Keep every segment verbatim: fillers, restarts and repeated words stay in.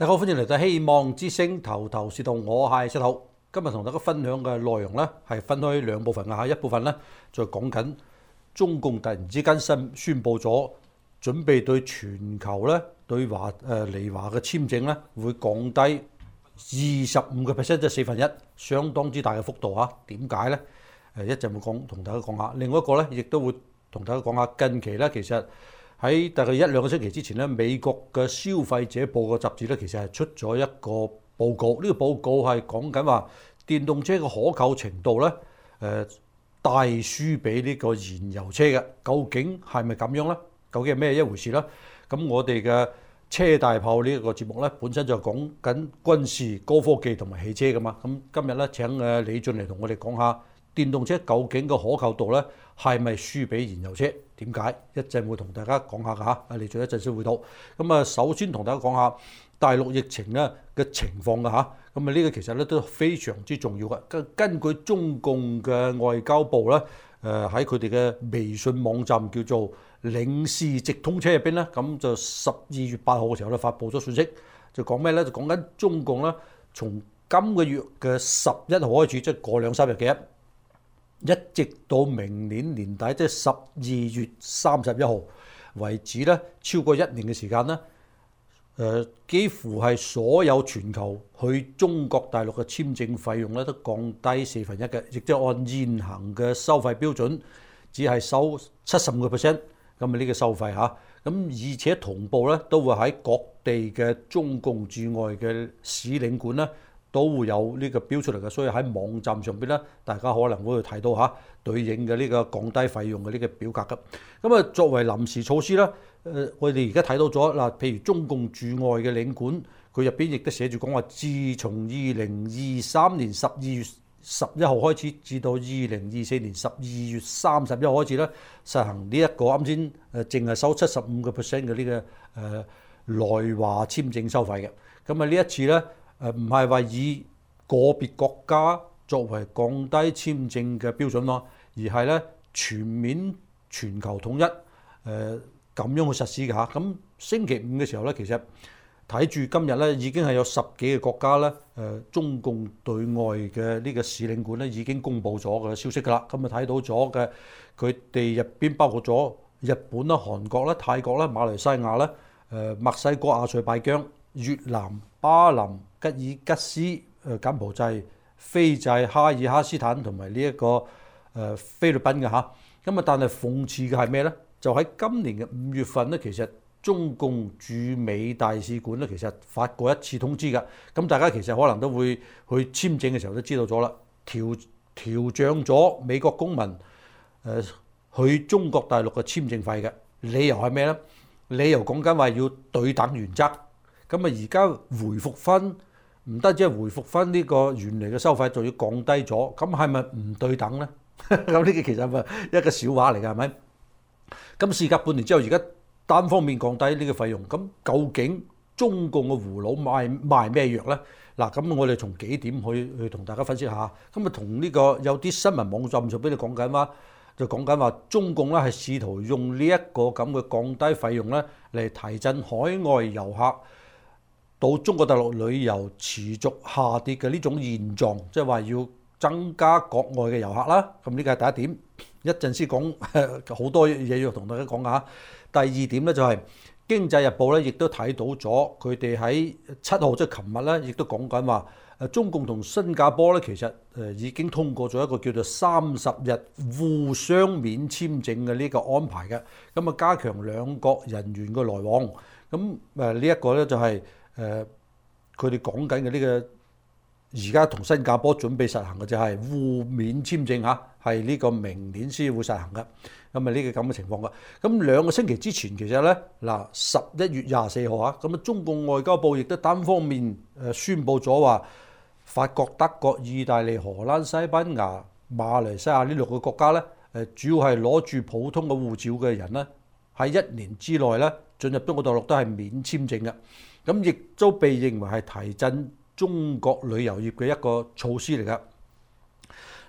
大家好，歡迎嚟到希望之聲頭頭是道，我係石頭。今日同大家分享嘅內容呢，係分開兩部分啊，一部分呢，就講緊中共突然之間宣宣佈咗，準備對全球呢對華誒嚟華嘅簽證呢會降低二十五個 percent， 即係四分一，相當之大嘅幅度啊。點解呢？誒一陣會講同大家講下。另外一個呢，亦都會同大家講下近期呢，其實喺大概一兩個星期之前咧，美國嘅消費者報告雜誌咧，其實係出咗一個報告。呢、這個報告係講緊話電動車嘅可靠程度咧，誒、呃、大輸俾呢個燃油車嘅。究竟係咪咁樣咧？究竟係咩一回事咧？咁我哋嘅車大炮呢一個節目咧，本身就講緊軍事、高科技同埋汽車噶嘛。咁今日咧請誒李俊嚟同我哋講下電動車究竟個可靠度咧係咪輸俾燃油車？點解？一陣會同大家講下㗎嚇。啊，李俊一陣先會到。咁啊，首先同大家講下大陸疫情咧嘅情況㗎嚇。咁啊，呢個其實咧都非常之重要嘅。根根據中共嘅外交部咧，誒喺佢哋嘅微信網站叫做領事直通車入邊咧，咁就十二月八號嘅時候咧發布咗信息，就講咩咧？就講緊中共咧，從今個月嘅十一號開始，即係過兩三日嘅一直到明年年底，即係十二月三十一號為止咧，超過一年嘅時間咧，誒、呃、幾乎係所有全球去中國大陸嘅簽證費用咧都降低四分一嘅，亦即係按現行嘅收費標準，只係收七十五個 percent 咁啊呢個收費嚇，咁而且同步咧都會喺各地嘅中共駐外嘅使領館咧，都會有呢個標出嚟嘅，所以喺網站上邊咧，大家可能會睇到嚇對應嘅呢個降低費用嘅呢個表格嘅。咁啊，作為臨時措施咧，誒我哋而家睇到咗嗱，譬如中共駐外嘅領館，佢入邊亦都寫住講話，自從二零二三年十二月十一號開始，至到二零二四年十二月三十一號開始咧，實行呢、這、一個啱先誒，淨係收七十五個 percent 嘅呢個誒來華簽證收費嘅。咁啊，呢一次咧。誒唔係話以個別國家作為降低簽證嘅標準咯，而係咧全面全球統一誒咁、呃、樣去實施嘅嚇。咁星期五嘅時候咧，其實睇住今日咧已經係有十幾個國家咧誒、呃、中共對外嘅呢個使領館咧已經公布咗嘅消息㗎啦。咁啊睇到咗嘅佢哋入邊包括咗日本啦、韓國啦、泰國啦、馬來西亞啦、誒、呃、墨西哥、阿塞拜疆、越南、巴林、吉爾吉斯、誒柬埔寨、斐濟、哈爾哈斯坦同埋呢一個誒菲律賓嘅嚇，咁啊但係諷刺嘅係咩咧？就喺今年嘅五月份咧，其實中共駐美大使館咧，其實發過一次通知㗎。咁大家其實可能都會去簽證嘅時候都知道咗啦，調調漲咗美國公民誒去中國大陸嘅簽證費嘅理由係咩咧？理由講緊話要對等原則。咁啊而家回復翻。唔單止係回復翻呢個原嚟嘅收費，仲要降低咗，咁係咪唔對等呢？咁呢個其實係一個笑話嚟㗎，係咪？咁事隔半年之後，而家單方面降低呢個費用，咁究竟中共嘅葫蘆賣賣咩藥呢？嗱，咁我哋從幾點去去同大家分析下。咁啊，同呢個有啲新聞網站上邊你講緊話，就講緊話中共咧係試圖用呢一個咁嘅降低費用咧嚟提振海外遊客到中國大陸旅遊持續下跌嘅呢種現狀，即係話要增加國外嘅遊客啦。咁呢個係第一點，一陣先講好多嘢要同大家講下。第二點咧就係、是《經濟日報》咧，亦都睇到咗佢哋喺七號即係琴日咧，亦都講緊話誒中共同新加坡咧，其實誒已經通過咗一個叫做三十日互相免簽證嘅呢個安排嘅，咁啊加強兩國人員嘅來往。咁誒呢一個咧就係、是。誒，佢哋講緊嘅呢個而家同新加坡準備實行嘅就係互免簽證嚇，係呢個明年先會實行嘅。咁啊呢個咁嘅情況嘅。咁兩個星期之前其實咧嗱，十一月廿四號嚇，咁啊中共外交部亦都單方面誒宣布咗話，法國、德國、意大利、荷蘭、西班牙、馬來西亞呢六個國家咧誒，主要係攞住普通嘅護照嘅人咧，喺一年之內咧進入中國大陸都係免簽證嘅。咁亦都被認為係提振中國旅遊業嘅一個措施嚟㗎。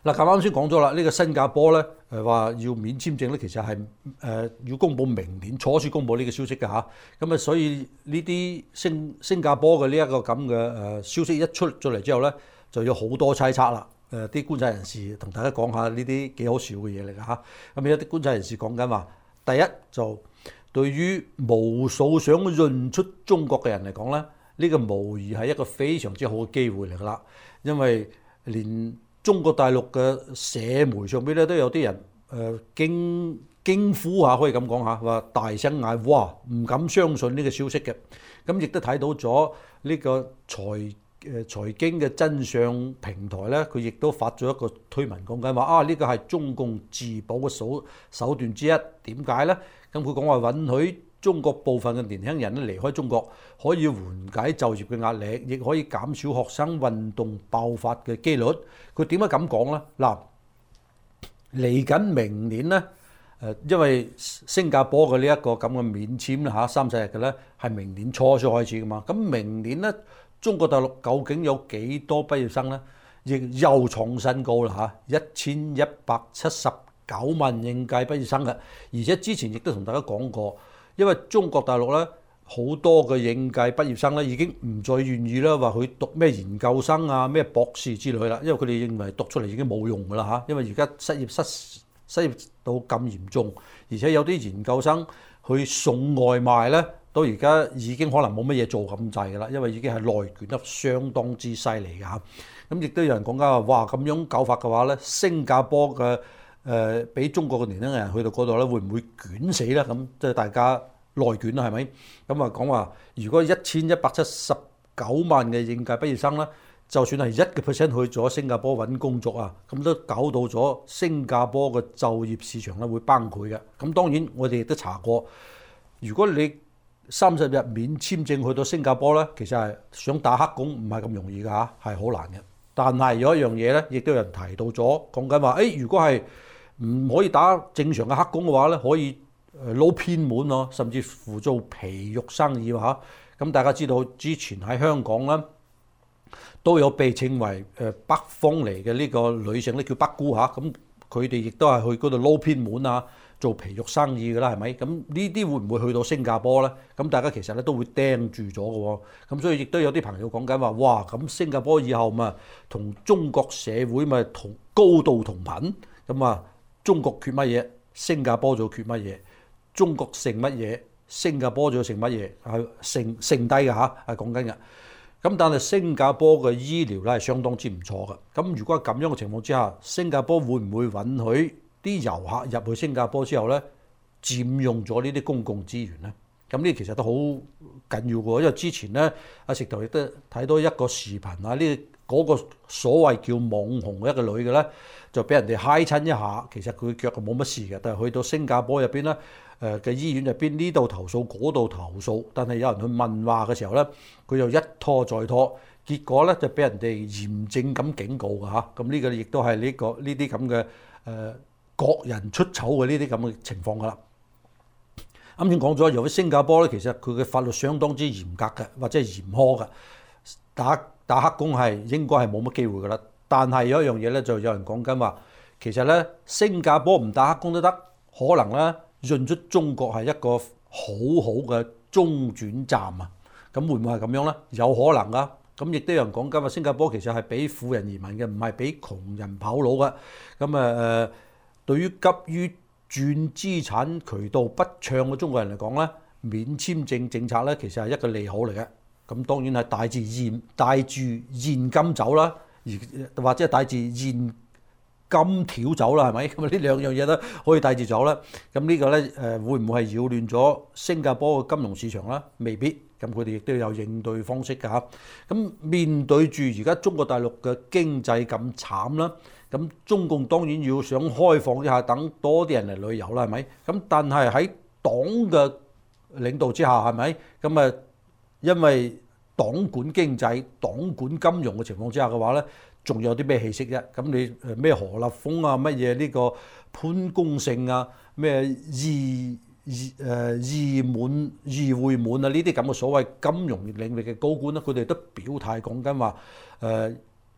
嗱，咁啱先講咗啦，呢、這個新加坡咧誒話要免簽證咧，其實係誒、呃、要公佈明年初先公佈呢個消息嘅嚇。咁啊，所以呢啲新新加坡嘅呢一個咁嘅誒消息一出咗嚟之後咧，就有好多猜測啦。誒、呃、啲觀察人士同大家講下呢啲幾好笑嘅嘢嚟㗎嚇。咁有啲觀察人士講緊話，第一就對於無數想潤出中國嘅人嚟講咧，呢、這個無疑係一個非常之好嘅機會嚟㗎啦，因為連中國大陸嘅社媒上邊咧都有啲人誒驚驚呼下，可以咁講下，話大聲嗌哇，唔敢相信呢個消息嘅。咁亦都睇到咗呢個財誒財經嘅真相平台咧，佢亦都發咗一個推文講緊話啊，呢個係中共自保嘅手手段之一。點解咧？咁佢講話允許中國部分嘅年輕人咧離開中國，可以緩解就業嘅壓力，亦可以減少學生運動爆發嘅機率。佢點解咁講咧？嗱，嚟緊明年咧，誒，因為新加坡嘅呢一個咁嘅免簽啦嚇，三十日嘅咧，係明年初先開始噶嘛。咁明年咧，中國大陸究竟有幾多畢業生咧？亦又創新高啦嚇，一千一百七十九萬應屆畢業生嘅，而且之前亦都同大家講過。因為中國大陸咧好多嘅應屆畢業生咧已經唔再願意啦，話去讀咩研究生啊、咩博士之類啦，因為佢哋認為讀出嚟已經冇用㗎啦嚇。因為而家失業失失業到咁嚴重，而且有啲研究生去送外賣咧，到而家已經可能冇乜嘢做咁滯㗎啦，因為已經係內卷得相當之犀利㗎嚇。咁亦都有人講緊話，哇咁樣搞法嘅話咧，新加坡嘅誒俾中國嘅年輕人去到嗰度咧，會唔會捲死咧？咁即係大家內卷啦，係咪？咁啊講話，如果一千一百七十九萬嘅應屆畢業生咧，就算係一個 percent 去咗新加坡揾工作啊，咁都搞到咗新加坡嘅就業市場咧會崩潰嘅。咁當然我哋亦都查過，如果你三十日免簽證去到新加坡咧，其實係想打黑工唔係咁容易㗎嚇，係好難嘅。但係有一樣嘢咧，亦都有人提到咗，講緊話，誒如果係唔可以打正常嘅黑工嘅話咧，可以誒撈偏門咯，甚至乎做皮肉生意嚇。咁大家知道之前喺香港咧都有被稱為誒北方嚟嘅呢個女性咧叫北姑嚇，咁佢哋亦都係去嗰度撈偏門啊，做皮肉生意㗎啦，係咪？咁呢啲會唔會去到新加坡咧？咁大家其實咧都會盯住咗嘅喎。咁所以亦都有啲朋友講緊話，哇！咁新加坡以後咪同中國社會咪同高度同頻咁啊？中國缺乜嘢，新加坡就缺乜嘢；中國剩乜嘢，新加坡就剩乜嘢，係剩剩低嘅嚇，係講緊嘅。咁但係新加坡嘅醫療咧係相當之唔錯嘅。咁如果係咁樣嘅情況之下，新加坡會唔會允許啲遊客入去新加坡之後咧佔用咗呢啲公共資源咧？咁呢其實都好緊要嘅，因為之前咧阿石頭亦都睇到一個視頻啊，呢嗰個所謂叫網紅嘅一個女嘅咧，就俾人哋揩親一下，其實佢腳係冇乜事嘅，但係去到新加坡入邊咧，誒嘅醫院入邊呢度投訴嗰度投訴，但係有人去問話嘅時候咧，佢又一拖再拖，結果咧就俾人哋嚴正咁警告嘅嚇。咁呢個亦都係呢個呢啲咁嘅誒國人出醜嘅呢啲咁嘅情況㗎啦。啱先講咗，由於新加坡咧，其實佢嘅法律相當之嚴格嘅，或者係嚴苛嘅，打打黑工係應該係冇乜機會㗎啦。但係有一樣嘢咧，就有人講緊話，其實咧新加坡唔打黑工都得，可能咧潤出中國係一個好好嘅中轉站啊。咁會唔會係咁樣咧？有可能㗎。咁亦都有人講緊話，新加坡其實係俾富人移民嘅，唔係俾窮人跑路嘅。咁啊誒，對於急於轉資產渠道不暢嘅中國人嚟講咧，免簽證政策咧其實係一個利好嚟嘅。咁當然係帶住現帶住現金走啦，而或者係帶住現金條走啦，係咪？咁啊呢兩樣嘢都可以帶住走啦。咁呢個咧誒會唔會係擾亂咗新加坡嘅金融市場咧？未必。咁佢哋亦都有應對方式㗎嚇。咁面對住而家中國大陸嘅經濟咁慘啦，咁中共當然要想開放一下，等多啲人嚟旅遊啦，係咪？咁但係喺黨嘅領導之下，係咪？咁啊，因為黨管經濟、黨管金融嘅情況之下嘅話咧，仲有啲咩氣息啫？咁你誒咩何立峰啊，乜嘢呢個潘功勝啊，咩二？議誒議滿議會滿啊！呢啲咁嘅所謂金融領域嘅高官咧，佢哋都表態講緊話誒，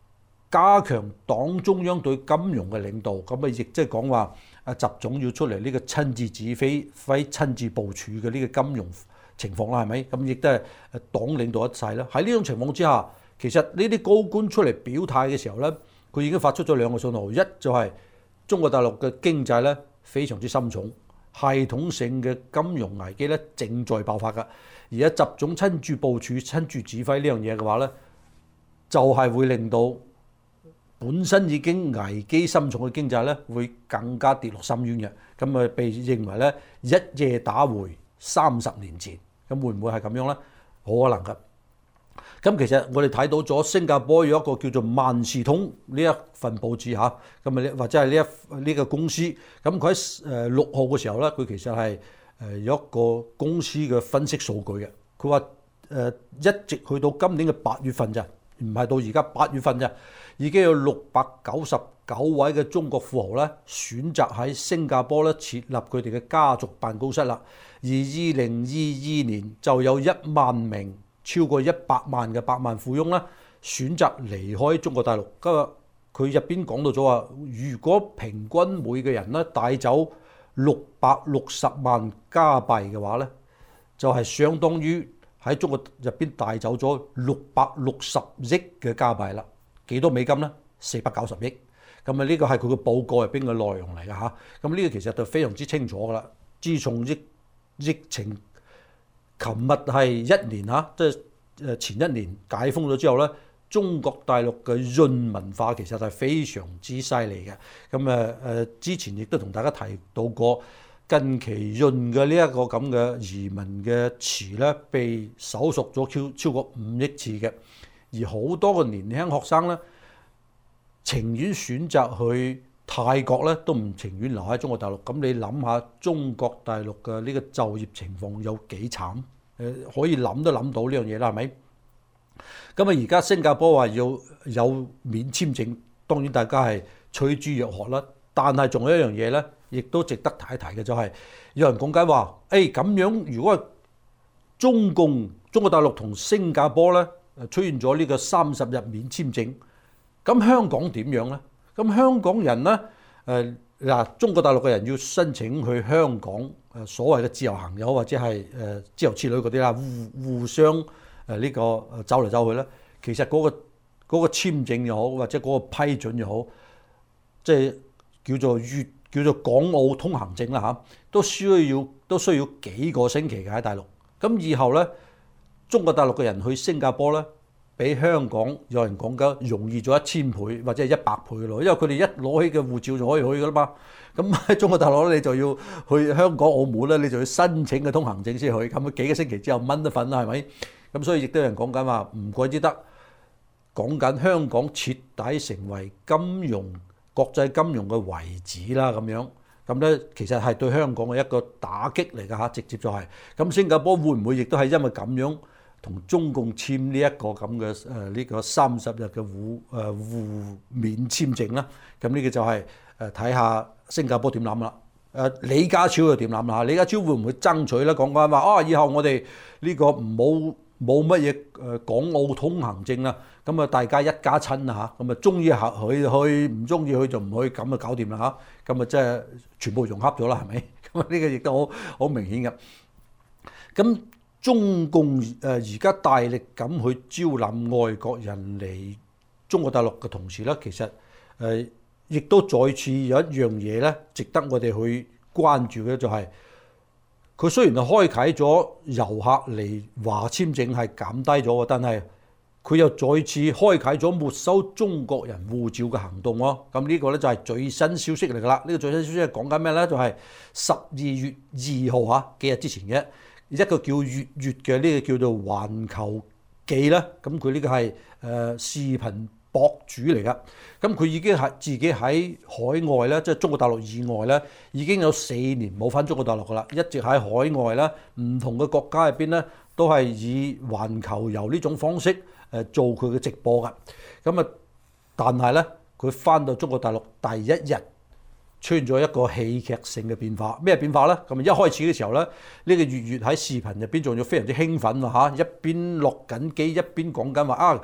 加強黨中央對金融嘅領導，咁啊亦即係講話啊習總要出嚟呢個親自指揮、揮親自部署嘅呢個金融情況啦，係咪？咁亦都係黨領導一切啦。喺呢種情況之下，其實呢啲高官出嚟表態嘅時候咧，佢已經發出咗兩個信號，一就係中國大陸嘅經濟咧非常之深重，系統性嘅金融危機咧正在爆發㗎。而家習總親自部署、親自指揮呢樣嘢嘅話咧，就係會令到本身已經危機深重嘅經濟咧，會更加跌落深淵嘅。咁啊，被認為咧一夜打回三十年前。咁會唔會係咁樣咧？好可能㗎。咁其實我哋睇到咗新加坡有一個叫做萬事通呢一份報紙嚇，咁啊或者係呢一呢、呢個公司。咁佢喺誒六號嘅時候咧，佢其實係誒有一個公司嘅分析數據嘅。佢話誒一直去到今年嘅八月份咋，唔係到而家八月份咋，已經有六百九十九位嘅中國富豪咧選擇喺新加坡咧設立佢哋嘅家族辦公室啦。而二零二二年就有一萬名超過一百萬嘅百萬富翁咧選擇離開中國大陸。今日佢入邊講到咗話，如果平均每個人咧帶走六百六十萬加幣嘅話咧，就係相當於喺中國入邊帶走咗六百六十億嘅加幣啦。幾多美金咧？四百九十億。咁啊，呢個係佢嘅報告入邊嘅內容嚟㗎嚇。咁呢個其實就非常之清楚㗎啦。自從疫疫情，琴日係一年嚇，即係誒前一年解封咗之後咧，中國大陸嘅潤文化其實係非常之犀利嘅。咁誒誒，之前亦都同大家提到過，近期潤嘅呢一個咁嘅移民嘅詞咧，被搜索咗超超過五億次嘅，而好多個年輕學生咧，情願選擇去泰國咧，都唔情願留喺中國大陸。咁你諗下，中國大陸嘅呢個就業情況有幾慘？誒，可以諗都諗到呢樣嘢啦，係咪？咁啊，而家新加坡話要有免簽證，當然大家係趨之若鶩啦。但係仲有一樣嘢咧，亦都值得提一提嘅就係、是，有人講緊話，誒咁樣如果中共中國大陸同新加坡咧出現咗呢個三十日免簽證，咁香港點樣咧？咁香港人咧，誒嗱，中國大陸嘅人要申請去香港誒所謂嘅自由行又好，或者係誒自由之旅嗰啲啦，互互相誒呢個走嚟走去咧，其實嗰個嗰個簽證又好，或者嗰個批准又好，即係叫做粵叫做港澳通行證啦嚇，都需要都需要幾個星期嘅喺大陸。咁以後咧，中國大陸嘅人去新加坡咧，比香港有人講緊容易咗一千倍或者係一百倍咯，因為佢哋一攞起嘅護照就可以去噶啦嘛。咁喺中國大陸咧，你就要去香港、澳門咧，你就要申請嘅通行證先去。咁幾個星期之後掹得份啦，係咪？咁所以亦都有人講緊話，唔怪之得講緊香港徹底成為金融國際金融嘅遺址啦咁樣。咁咧其實係對香港嘅一個打擊嚟㗎嚇，直接就係、是。咁新加坡會唔會亦都係因為咁樣同中共簽呢一個咁嘅誒呢個三十日嘅互誒互免簽證啦？咁呢個就係誒睇下新加坡點諗啦。誒李家超又點諗啦？李家超會唔會爭取咧？講緊話啊，以後我哋呢個唔好冇乜嘢誒港澳通行證啦。咁啊，大家一家親啊嚇，咁啊中意去去，唔中意去就唔去，咁啊搞掂啦嚇。咁啊即係全部融合咗啦，係咪？咁啊呢個亦都好好明顯嘅。咁中共誒而家大力咁去招攬外國人嚟中國大陸嘅同時咧，其實誒亦都再次有一樣嘢咧，值得我哋去關注嘅就係、是，佢雖然係開啓咗遊客嚟華簽證係減低咗，但係佢又再次開啓咗沒收中國人護照嘅行動喎。咁呢個咧就係最新消息嚟㗎啦。呢、這個最新消息係講緊咩咧？就係十二月二號嚇，幾日之前嘅。一個叫月月嘅呢個叫做環球記啦，咁佢呢個係誒、呃、視頻博主嚟噶，咁佢已經係自己喺海外咧，即係中國大陸以外咧，已經有四年冇返中國大陸噶啦，一直喺海外咧，唔同嘅國家入邊咧，都係以環球遊呢種方式誒做佢嘅直播噶，咁啊，但係咧佢返到中國大陸第一日，出現咗一個戲劇性嘅變化，咩變化咧？咁一開始嘅時候咧，呢、這個月月喺視頻入邊仲要非常之興奮啊嚇，一邊落緊機一邊講緊話啊，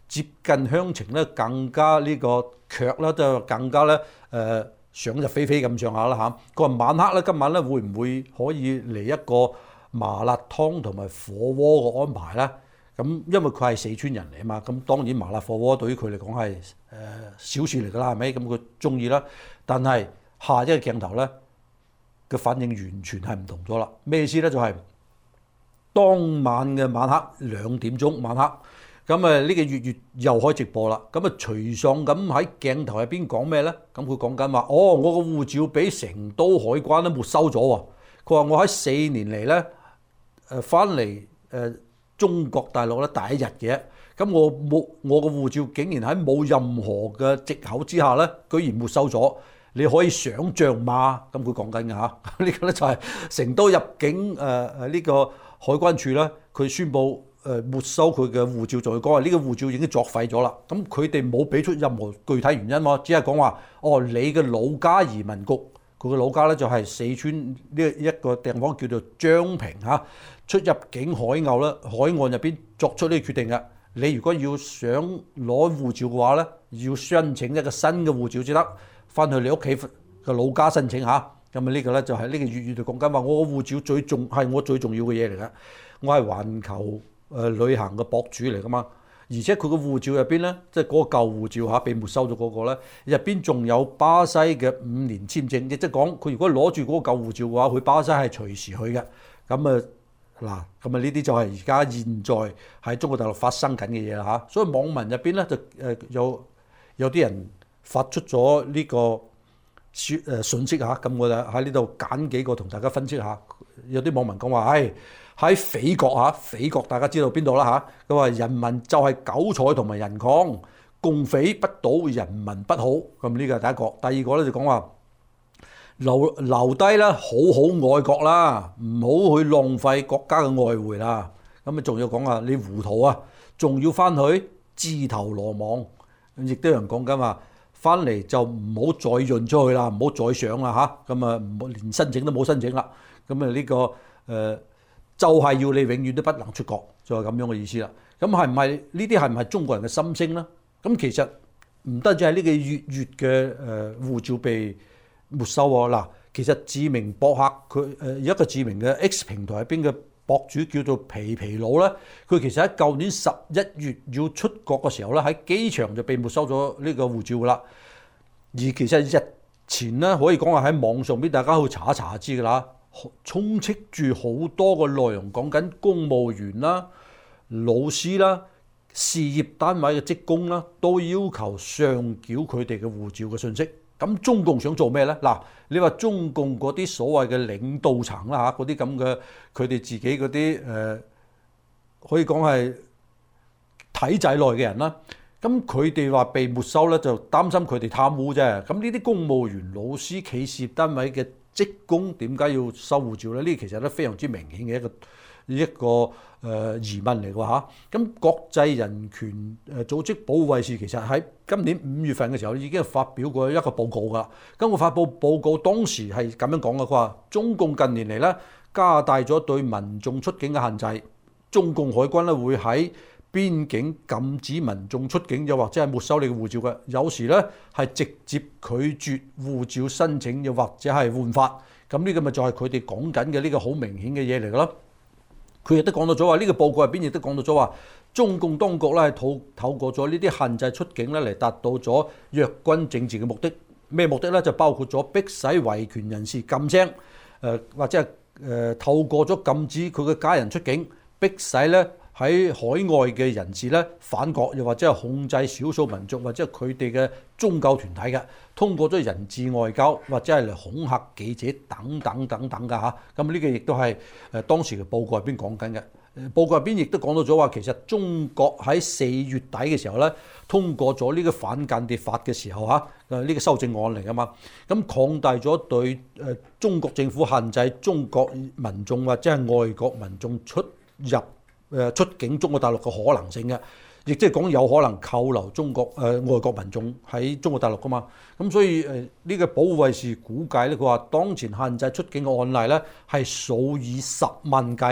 接近鄉情咧更加呢個強啦，就更加咧誒想入非非咁上下啦嚇。佢話晚黑咧今晚咧會唔會可以嚟一個麻辣湯同埋火鍋嘅安排咧？咁因為佢係四川人嚟啊嘛，咁當然麻辣火鍋對於佢嚟講係誒小事嚟㗎啦，係咪？咁佢中意啦。但係下一個鏡頭咧嘅反應完全係唔同咗啦。咩意思咧？就係、是、當晚嘅晚黑兩點鐘晚黑，咁啊呢個粵粵又開直播啦。咁啊隨喪咁喺鏡頭入邊講咩咧？咁佢講緊話，哦，我個護照俾成都海關咧沒收咗喎。佢話我喺四年嚟咧誒翻嚟誒中國大陸咧第一日嘅，咁我冇我個護照竟然喺冇任何嘅藉口之下咧，居然沒收咗。你可以想像嘛？咁佢講緊嘅嚇，呢個咧就係成都入境誒誒呢個海關處咧，佢宣布誒沒收佢嘅護照，仲要講話呢個護照已經作廢咗啦。咁佢哋冇俾出任何具體原因喎，只係講話哦，你嘅老家移民局，佢嘅老家咧就係四川呢一個地方叫做張平嚇，出入境海岸咧海岸入邊作出呢個決定嘅。你如果要想攞護照嘅話咧，要申請一個新嘅護照先得。翻去你屋企嘅老家申請下，咁啊呢個咧就係呢個粵語就講緊話，我個護照最重係我最重要嘅嘢嚟嘅，我係環球誒、呃、旅行嘅博主嚟噶嘛，而且佢個護照入邊咧，即係嗰個舊護照嚇被沒收咗嗰個咧，入邊仲有巴西嘅五年簽證，亦即係講佢如果攞住嗰個舊護照嘅話，去巴西係隨時去嘅。咁啊嗱，咁啊呢啲就係而家現在喺中國大陸發生緊嘅嘢啦嚇，所以網民入邊咧就誒有有啲人發出咗呢個説誒信息嚇，咁我就喺呢度揀幾個同大家分析下。有啲網民講話，唉喺匪國嚇，匪國大家知道邊度啦嚇？佢話人民就係韭菜同埋人礦，共匪不倒，人民不好。咁呢個係第一個。第二個咧就講話留留低啦，好好愛國啦，唔好去浪費國家嘅外匯啦。咁啊仲要講話你糊塗啊，仲要翻去自投羅網。亦都有人講緊話，翻嚟就唔好再潤出去啦，唔好再上啦嚇，咁啊唔好連申請都冇申請啦，咁啊呢個誒、呃、就係、是、要你永遠都不能出國，就係、是、咁樣嘅意思啦。咁係唔係呢啲係唔係中國人嘅心聲咧？咁其實唔單止係呢個粵粵嘅誒護照被沒收喎，嗱，其實知名博客佢誒有一個知名嘅 X 平台入邊嘅博主叫做皮皮佬咧，佢其實喺舊年十一月要出國嘅時候咧，喺機場就被沒收咗呢個護照噶啦。而其實日前咧，可以講話喺網上邊大家去查一查就知噶啦，充斥住好多個內容講緊公務員啦、老師啦、事業單位嘅職工啦，都要求上繳佢哋嘅護照嘅信息。咁中共想做咩咧？嗱，你話中共嗰啲所謂嘅領導層啦嚇，嗰啲咁嘅佢哋自己嗰啲誒，可以講係體制內嘅人啦。咁佢哋話被沒收咧，就擔心佢哋貪污啫。咁呢啲公務員、老師、企事業單位嘅職工點解要收護照咧？呢其實都非常之明顯嘅一個一個誒、呃、疑問嚟㗎嚇。咁國際人權誒組織保護衛士其實喺今年五月份嘅時候已經發表過一個報告㗎。咁個發布報告當時係咁樣講嘅，佢話中共近年嚟咧加大咗對民眾出境嘅限制，中共海軍咧會喺邊境禁止民眾出境，又或者係沒收你嘅護照嘅。有時咧係直接拒絕護照申請，又或者係換發。咁呢個咪就係佢哋講緊嘅呢個好明顯嘅嘢嚟㗎咯。佢亦都講到咗話，呢個報告入邊亦都講到咗話，中共當局咧係透透過咗呢啲限制出境咧嚟達到咗弱軍政治嘅目的。咩目的咧？就包括咗迫使維權人士噤聲，誒、呃、或者係誒、呃、透過咗禁止佢嘅家人出境，迫使咧喺海外嘅人士咧反國，又或者係控制少數民族或者係佢哋嘅宗教團體嘅，通過咗人質外交或者係嚟恐嚇記者等等等等㗎嚇。咁呢個亦都係誒當時嘅報告入邊講緊嘅。報告入邊亦都講到咗話，其實中國喺四月底嘅時候咧，通過咗呢個反間諜法嘅時候嚇，誒呢個修正案嚟㗎嘛。咁擴大咗對誒中國政府限制中國民眾或者係外國民眾出入誒出境中國大陸嘅可能性嘅，亦即係講有可能扣留中國誒、呃、外國民眾喺中國大陸㗎嘛。咁所以誒呢、呃這個保護衛士估計咧，佢話當前限制出境嘅案例咧係數以十萬計啊。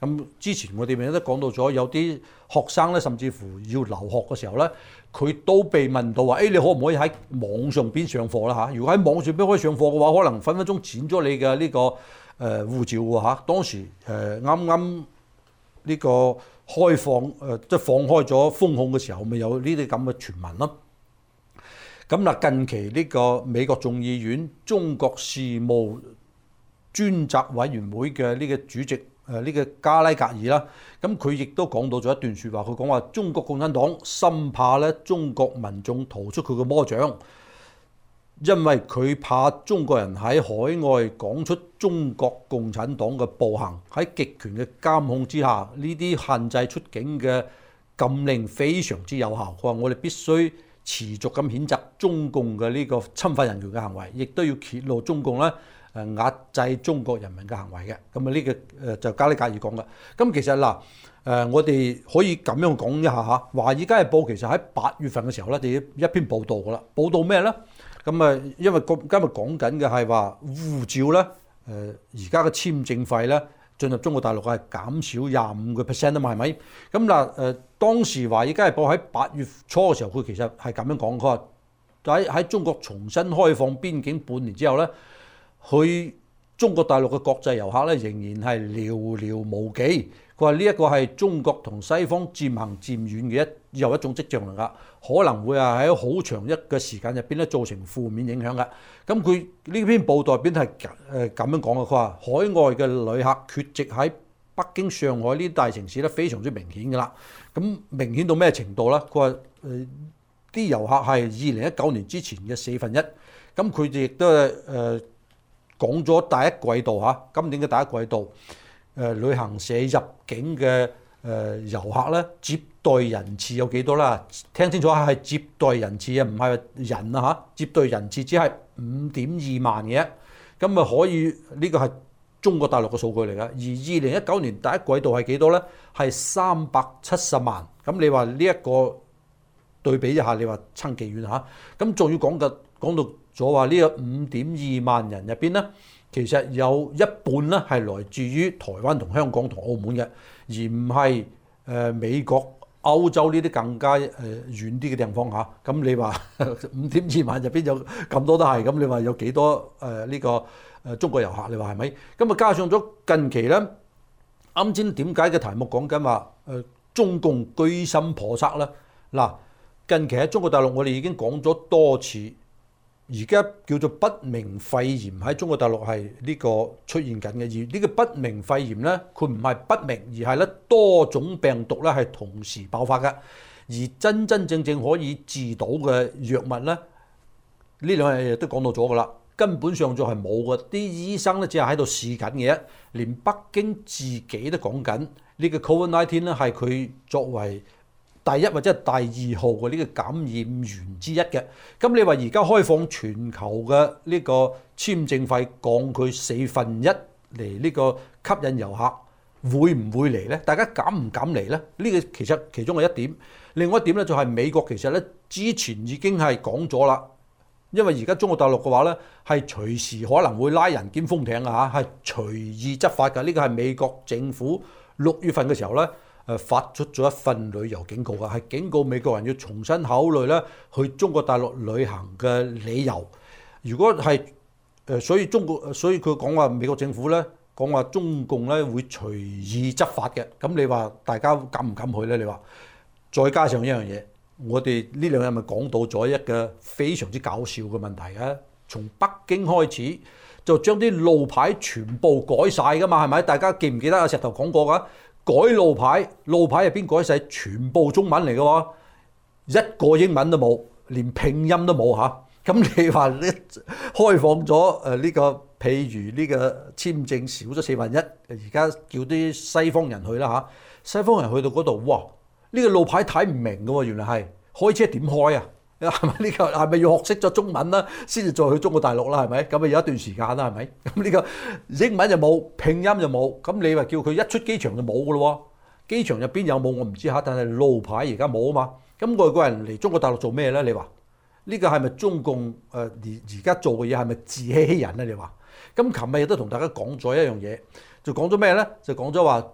咁之前我哋咪都講到咗，有啲學生咧，甚至乎要留學嘅時候咧，佢都被問到話：誒、哎、你可唔可以喺網上邊上課啦嚇？如果喺網上邊可以上課嘅話，可能分分鐘剪咗你嘅呢、這個誒、呃、護照喎嚇。當時誒啱啱呢個開放誒、呃、即係放開咗封控嘅時候，咪有呢啲咁嘅傳聞咯。咁嗱，近期呢個美國眾議院中國事務專責委員會嘅呢個主席誒呢、呃這個加拉格爾啦，咁佢亦都講到咗一段説話，佢講話中國共產黨深怕咧中國民眾逃出佢嘅魔掌，因為佢怕中國人喺海外講出中國共產黨嘅暴行，喺極權嘅監控之下，呢啲限制出境嘅禁令非常之有效。佢話我哋必須持續咁譴責中共嘅呢個侵犯人權嘅行為，亦都要揭露中共咧誒壓制中國人民嘅行為嘅。咁啊呢個誒就加拉格爾講嘅。咁其實嗱誒，我哋可以咁樣講一下嚇，《華爾街日報》其實喺八月份嘅時候咧，就一篇報導噶啦，報導咩咧？咁啊，因為今今日講緊嘅係話護照咧，誒而家嘅簽證費咧，進入中國大陸係減少廿五個 percent 啊嘛，係咪？咁嗱誒，當時華爾街日報喺八月初嘅時候，佢其實係咁樣講，佢話喺喺中國重新開放邊境半年之後咧，去中國大陸嘅國際遊客咧仍然係寥寥無幾。佢話呢一個係中國同西方漸行漸遠嘅一又一種跡象嚟㗎，可能會係喺好長一個時間入邊咧造成負面影響㗎。咁佢呢篇報道入邊係誒咁樣講嘅，佢話海外嘅旅客缺席喺北京、上海呢啲大城市咧非常之明顯㗎啦。咁明顯到咩程度咧？佢話誒啲遊客係二零一九年之前嘅四分一。咁佢哋亦都係誒講咗第一季度嚇，今年嘅第一季度。誒、呃、旅行社入境嘅誒、呃、遊客咧接待人次有幾多啦？聽清楚係接待人次啊，唔係人啊嚇，接待人次只係五點二萬嘅，咁啊可以呢、這個係中國大陸嘅數據嚟㗎。而二零一九年第一季度係幾多咧？係三百七十萬。咁你話呢一個對比一下，你話差幾遠嚇？咁仲要講嘅講到咗話呢個五點二萬人入邊咧。其實有一半咧係來自於台灣同香港同澳門嘅，而唔係誒美國、歐洲呢啲更加誒遠啲嘅地方嚇。咁你話五點二萬入邊有咁多都係，咁你話有幾多誒呢、呃這個誒中國遊客？你話係咪？咁啊加上咗近期咧，啱先點解嘅題目講緊話誒中共居心叵測咧？嗱，近期喺中國大陸我哋已經講咗多次。而家叫做不明肺炎喺中國大陸係呢個出現緊嘅，而呢個不明肺炎咧，佢唔係不明，而係咧多種病毒咧係同時爆發嘅，而真真正正可以治到嘅藥物咧，呢兩日都講到咗噶啦，根本上就係冇嘅，啲醫生咧只係喺度試緊嘅啫，連北京自己都講緊呢個 Covid 十九 咧係佢作為第一或者係第二號嘅呢個感染源之一嘅，咁你話而家開放全球嘅呢個簽證費降佢四分一嚟呢個吸引遊客，會唔會嚟呢？大家敢唔敢嚟呢？呢個其實其中係一點，另外一點咧就係美國其實咧之前已經係講咗啦，因為而家中國大陸嘅話咧係隨時可能會拉人兼封艇啊嚇，係隨意執法㗎。呢個係美國政府六月份嘅時候咧。誒發出咗一份旅遊警告啊，係警告美國人要重新考慮咧去中國大陸旅行嘅理由。如果係誒，所以中國，所以佢講話美國政府咧講話中共咧會隨意執法嘅。咁你話大家敢唔敢去咧？你話再加上一樣嘢，我哋呢兩日咪講到咗一個非常之搞笑嘅問題嘅。從北京開始就將啲路牌全部改晒噶嘛，係咪？大家記唔記得阿石頭講過㗎？改路牌，路牌入邊改晒全部中文嚟嘅喎，一個英文都冇，連拼音都冇嚇。咁你話你開放咗誒呢個，譬如呢個簽證少咗四分一，而家叫啲西方人去啦嚇。西方人去到嗰度，哇！呢個路牌睇唔明嘅喎，原來係開車點開啊？係咪呢個係咪要學識咗中文啦，先至再去中國大陸啦？係咪？咁啊有一段時間啦，係咪？咁呢個英文就冇，拼音就冇。咁你話叫佢一出機場就冇嘅咯喎？機場入邊有冇我唔知嚇，但係路牌而家冇啊嘛。咁外國人嚟中國大陸做咩咧？你話呢個係咪中共誒而而家做嘅嘢係咪自欺欺人咧？你話？咁琴日亦都同大家講咗一樣嘢，就講咗咩咧？就講咗話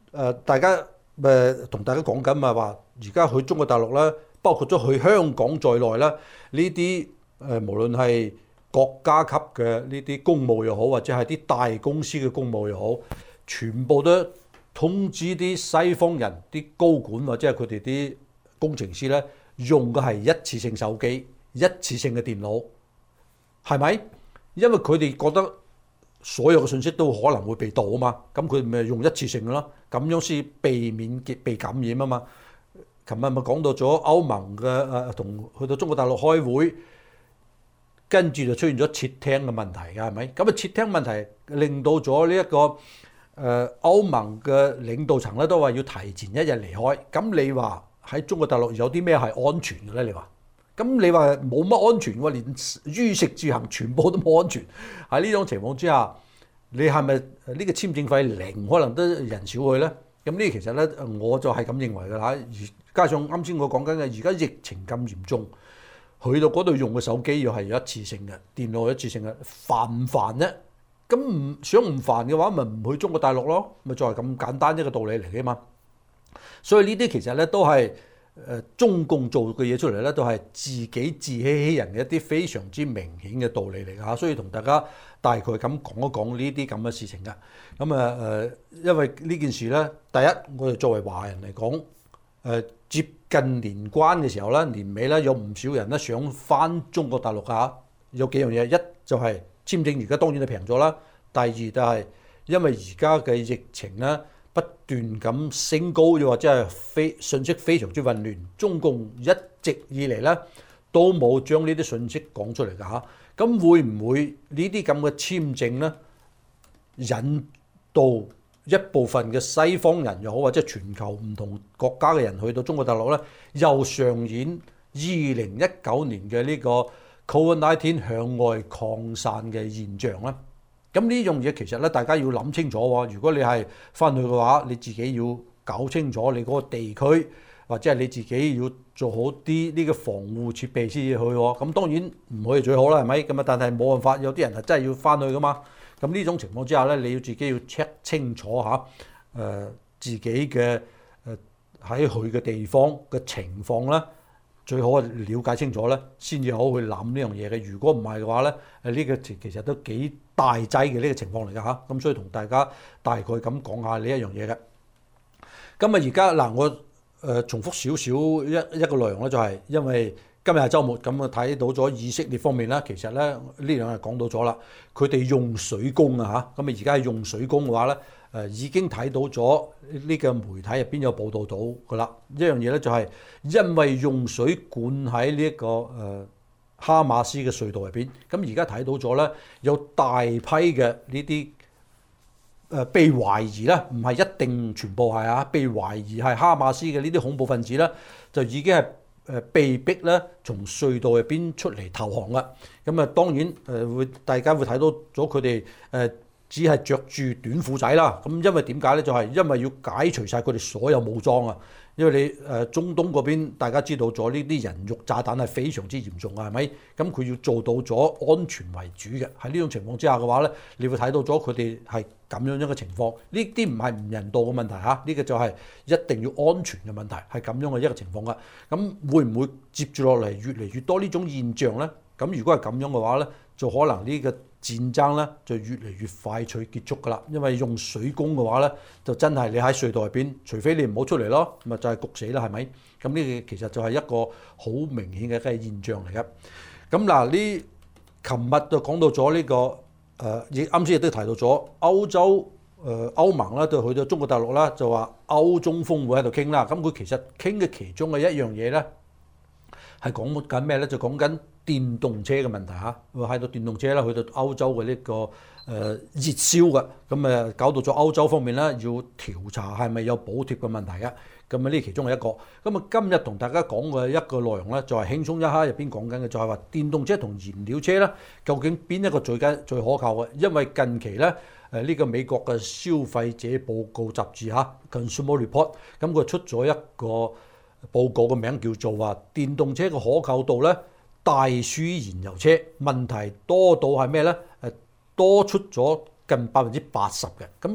誒大家誒同大家講緊嘛，話而家去中國大陸咧，包括咗去香港在內啦，呢啲誒無論係國家級嘅呢啲公務又好，或者係啲大公司嘅公務又好，全部都通知啲西方人啲高管或者係佢哋啲工程師咧，用嘅係一次性手機、一次性嘅電腦，係咪？因為佢哋覺得所有嘅信息都可能會被盜啊嘛，咁佢咪用一次性嘅咯，咁樣先避免被感染啊嘛。琴日咪講到咗歐盟嘅誒同去到中國大陸開會，跟住就出現咗竊聽嘅問題㗎，係咪？咁啊竊聽問題令到咗呢一個誒、呃、歐盟嘅領導層咧都話要提前一日離開。咁你話喺中國大陸有啲咩係安全嘅咧？你話？咁你話冇乜安全喎，連衣食住行全部都冇安全。喺呢種情況之下，你係咪呢個簽證費零可能都人少去咧？咁呢其實咧，我就係咁認為㗎啦。而加上啱先我講緊嘅，而家疫情咁嚴重，去到嗰度用嘅手機又係有一次性嘅，電腦一次性嘅，煩唔煩啫？咁唔想唔煩嘅話，咪唔去中國大陸咯，咪就係咁簡單一個道理嚟嘅嘛。所以呢啲其實咧都係誒中共做嘅嘢出嚟咧，都係自己自欺欺人嘅一啲非常之明顯嘅道理嚟㗎嚇。所以同大家大概咁講一講呢啲咁嘅事情㗎。咁啊誒，因為呢件事咧，第一我哋作為華人嚟講，誒、呃、接近年關嘅時候咧，年尾咧有唔少人咧想返中國大陸嚇。有幾樣嘢，一就係簽證而家當然係平咗啦。第二就係因為而家嘅疫情咧不斷咁升高，又或者係非信息非常之混亂，中共一直以嚟咧都冇將呢啲信息講出嚟㗎嚇。咁會唔會呢啲咁嘅簽證咧引導一部分嘅西方人又好，或者全球唔同國家嘅人去到中國大陸咧，又上演二零一九年嘅呢個 Covid 十九 向外擴散嘅現象咧？咁呢樣嘢其實咧，大家要諗清楚喎。如果你係翻去嘅話，你自己要搞清楚你嗰個地區，或者係你自己要做好啲呢個防護設備先至去喎。咁當然唔可以最好啦，係咪？咁啊，但係冇辦法，有啲人係真係要翻去噶嘛。咁呢種情況之下咧，你要自己要 check 清楚嚇，誒、呃、自己嘅誒喺佢嘅地方嘅情況咧。最好係了解清楚咧，先至好去諗呢樣嘢嘅。如果唔係嘅話咧，誒呢個其實都幾大劑嘅呢個情況嚟㗎嚇。咁所以同大家大概咁講下呢一樣嘢嘅。咁啊而家嗱，我誒重複少少一一個內容咧，就係因為今日係週末，咁啊睇到咗以色列方面咧，其實咧呢兩日講到咗啦，佢哋用水攻啊嚇。咁啊而家係用水攻嘅話咧。誒已經睇到咗呢個媒體入邊有報導到㗎啦，一樣嘢咧就係因為用水灌喺呢一個誒、呃、哈馬斯嘅隧道入邊，咁而家睇到咗咧有大批嘅呢啲誒被懷疑啦，唔係一定全部係啊，被懷疑係哈馬斯嘅呢啲恐怖分子咧，就已經係誒被逼咧從隧道入邊出嚟投降啦。咁啊當然誒會大家會睇到咗佢哋誒。呃只係着住短褲仔啦，咁因為點解咧？就係、是、因為要解除晒佢哋所有武裝啊！因為你誒、呃、中東嗰邊大家知道咗呢啲人肉炸彈係非常之嚴重啊，係咪？咁佢要做到咗安全為主嘅，喺呢種情況之下嘅話咧，你會睇到咗佢哋係咁樣樣嘅情況。呢啲唔係唔人道嘅問題嚇，呢、這個就係一定要安全嘅問題，係咁樣嘅一個情況㗎。咁會唔會接住落嚟越嚟越多呢種現象咧？咁如果係咁樣嘅話咧，就可能呢個戰爭咧就越嚟越快脆結束㗎啦。因為用水攻嘅話咧，就真係你喺隧道入邊，除非你唔好出嚟咯，咪就係焗死啦，係咪？咁呢個其實就係一個好明顯嘅一個現象嚟嘅。咁嗱，呢琴日就講到咗呢、這個誒，亦啱先亦都提到咗歐洲誒、呃、歐盟啦，就去到中國大陸啦，就話歐中峰會喺度傾啦。咁佢其實傾嘅其中嘅一樣嘢咧，係講緊咩咧？就講緊電動車嘅問題嚇，喺到電動車啦，去到歐洲嘅呢、這個誒、呃、熱銷嘅，咁誒搞到咗歐洲方面咧要調查係咪有補貼嘅問題嘅，咁啊呢其中係一個。咁啊今日同大家講嘅一個內容咧，就係輕鬆一刻入邊講緊嘅，就係話電動車同燃料車咧，究竟邊一個最緊最可靠嘅？因為近期咧誒呢個美國嘅消費者報告雜誌嚇 Consumer Report，咁佢出咗一個報告嘅名叫做話電動車嘅可靠度咧，大輸燃油車，問題多到係咩咧？誒多出咗近百分之八十嘅。咁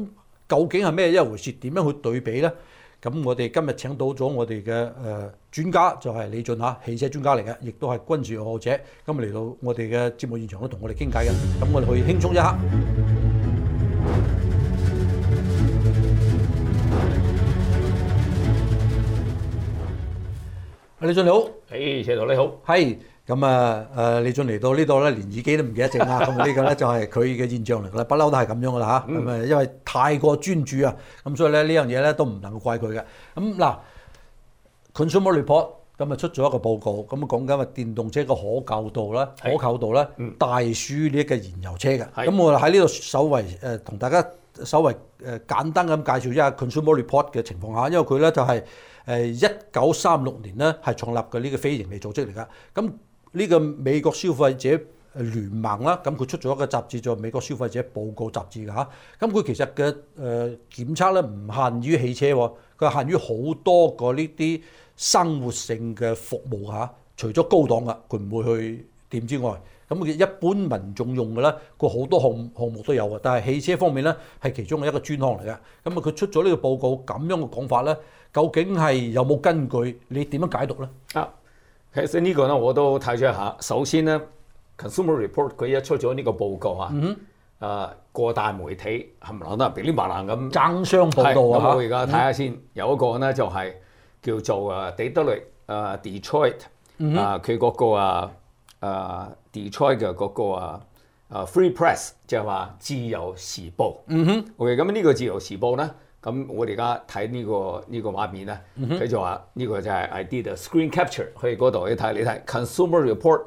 究竟係咩一回事？點樣去對比咧？咁我哋今日請到咗我哋嘅誒專家，就係李俊嚇，汽車專家嚟嘅，亦都係軍事愛好者。今日嚟到我哋嘅節目現場都同我哋傾偈嘅。咁我哋去輕鬆一刻。李俊你好， 誒，謝導你好， 係咁啊誒，李俊嚟到呢度咧，連耳機都唔記得整啊！咁呢個咧就係佢嘅現象嚟㗎啦，不嬲都係咁樣㗎啦嚇。咁啊，因為太過專注啊，咁所以咧呢樣嘢咧都唔能夠怪佢嘅。咁嗱 ，Consumer Report 咁啊出咗一個報告，咁啊講緊話電動車嘅可靠度啦，可靠度咧大輸呢一個燃油車嘅。咁我喺呢度稍為誒同大家稍為誒簡單咁介紹一下 Consumer Report 嘅情況下，因為佢咧就係誒一九三六年咧係創立嘅呢個非營利組織嚟㗎。咁呢個美國消費者聯盟啦，咁佢出咗一個雜誌叫《美國消費者報告雜誌》㗎嚇。咁佢其實嘅誒檢測咧唔限於汽車喎，佢限於好多個呢啲生活性嘅服務嚇。除咗高檔嘅，佢唔會去掂之外，咁佢一般民眾用嘅咧，佢好多項項目都有嘅。但係汽車方面咧係其中嘅一個專項嚟嘅。咁啊，佢出咗呢個報告咁樣嘅講法咧，究竟係有冇根據？你點樣解讀咧？ 啊，其實呢個咧我都睇咗一下。首先咧 ，Consumer Report 佢一出咗呢個報告啊，嗯誒各大媒體冚唪唥都係噼哩啪啦咁爭相報導啊！ 咁我而家睇下先，嗯、有一個咧就係叫做啊底特律啊 Detroit 啊，佢嗰個啊啊 Detroit 嘅嗰個啊啊 Free Press 就係話自由時報。嗯哼 ，OK， 咁呢個自由時報咧。咁我哋而家睇呢個呢、這個畫面咧，佢、嗯、就話呢、這個就係 I did a screen capture 去嗰度你睇，你睇 Consumer Report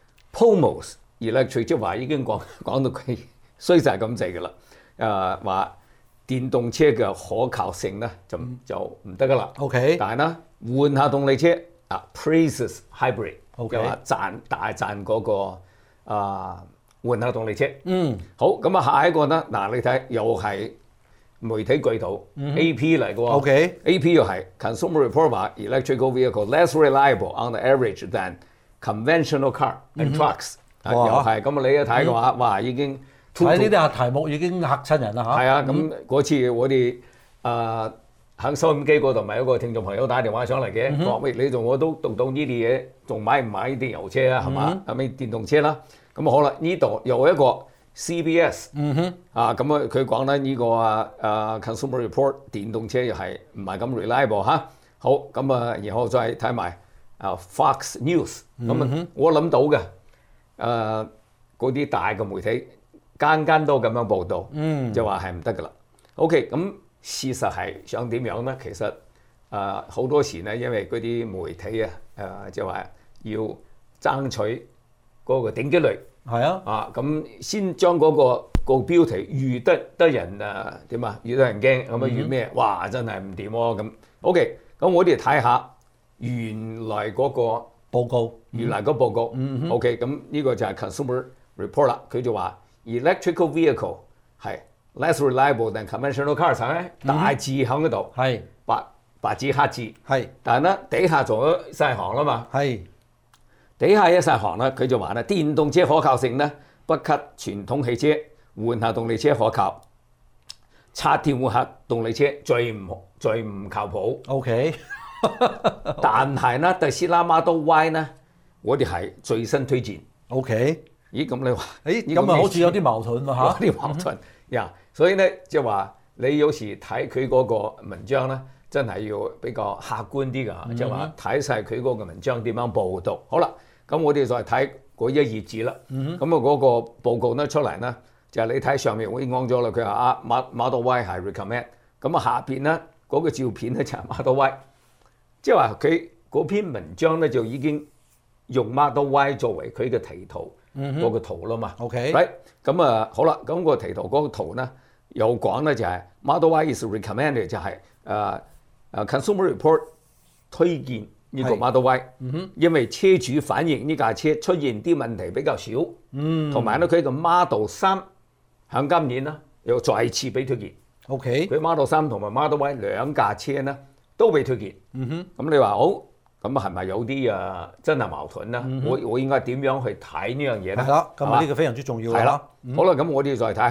Pomos Electric 即係話已經講講到佢衰晒咁滯㗎啦。誒、呃、話電動車嘅可靠性咧就就唔得㗎啦。OK，但係咧換下動力車啊 ，praises hybrid，OK，、okay. 話讚大讚嗰、那個啊換下動力車。嗯，好咁啊，下一個咧嗱，你睇又係。媒體巨頭、mm hmm. A P 嚟嘅喎 Okay. A P 又係 Consumer Report 話 electrical vehicle less reliable on the average than conventional car and trucks、mm。Hmm. 又係咁啊！你一睇嘅話，嗯、哇已經睇呢啲題目已經嚇親人啦嚇。係啊，咁嗰次我哋啊喺收音機嗰度咪有個聽眾朋友打電話上嚟嘅，講喂、mm hmm. 你同我都讀到呢啲嘢，仲買唔買呢啲油車啊？係嘛？係咪電動車啦？咁好啦，呢度又一個。C B S、嗯、哼啊咁啊佢講咧呢個啊啊 Consumer Report 電動車又係唔係咁 reliable 嚇，好咁啊然後再睇埋啊 Fox News 咁、嗯、哼啊我諗到嘅誒嗰啲大嘅媒體間間都咁樣報導，嗯、就話係唔得噶啦。OK 咁事實係想點樣咧？其實啊好多時咧，因為嗰啲媒體啊誒就話要爭取嗰個點擊率。係啊，啊咁先將嗰、那個個標題預得得人啊點啊，預得人驚咁啊預咩？嗯、哇，真係唔掂喎咁。OK，咁我哋睇下原來嗰個報告，原來個報告。嗯、OK，咁呢個就係 Consumer Report 啦。佢就話 electrical vehicle 係 less reliable than conventional cars，係咪？嗯、大字喺嗰度，係是白白字黑字，係是。但係咧底下做咗細行啦嘛，係。底下一細行咧，佢就話咧，電動車可靠性咧不及傳統汽車，換下動力車可靠，插電換下動力車最唔最唔靠譜。OK， 但係咧特斯拉 Model Y 咧，我哋係最新推薦。OK， 咦咁你話，誒咁啊好似有啲矛盾喎嚇，有啲矛盾呀。Yeah, 所以咧即係話你有時睇佢嗰個文章咧，真係要比較客觀啲㗎，即係話睇晒佢嗰個文章點樣報導。好啦。咁我哋再睇嗰一頁紙啦，咁啊嗰個報告咧出嚟咧，就係、是、你睇上面我已經講咗啦，佢話啊 Model Y 係 recommend，咁啊下邊咧嗰個照片咧就係 Model Y， 即係話佢嗰篇文章咧就已經用 Model Y 作為佢嘅題圖嗰、嗯、哼個圖啦嘛。OK，咁、right? 啊好啦，咁、那個題圖嗰個圖咧有講咧就係 Model Y is recommended， 就係誒誒 Consumer Report 推薦。呢個 Model Y，嗯、因為車主反映呢架車出現啲問題比較少，同埋咧佢個 Model 三響今年咧又再次俾推薦。OK，佢 Model 三同埋 Model Y 兩架車咧都被推薦。嗯哼，咁你話好，咁係咪有啲啊真係矛盾咧？嗯、哼我我應該點樣去睇呢樣嘢咧？係啦，咁呢個非常之重要。係啦，好啦，咁我哋再睇下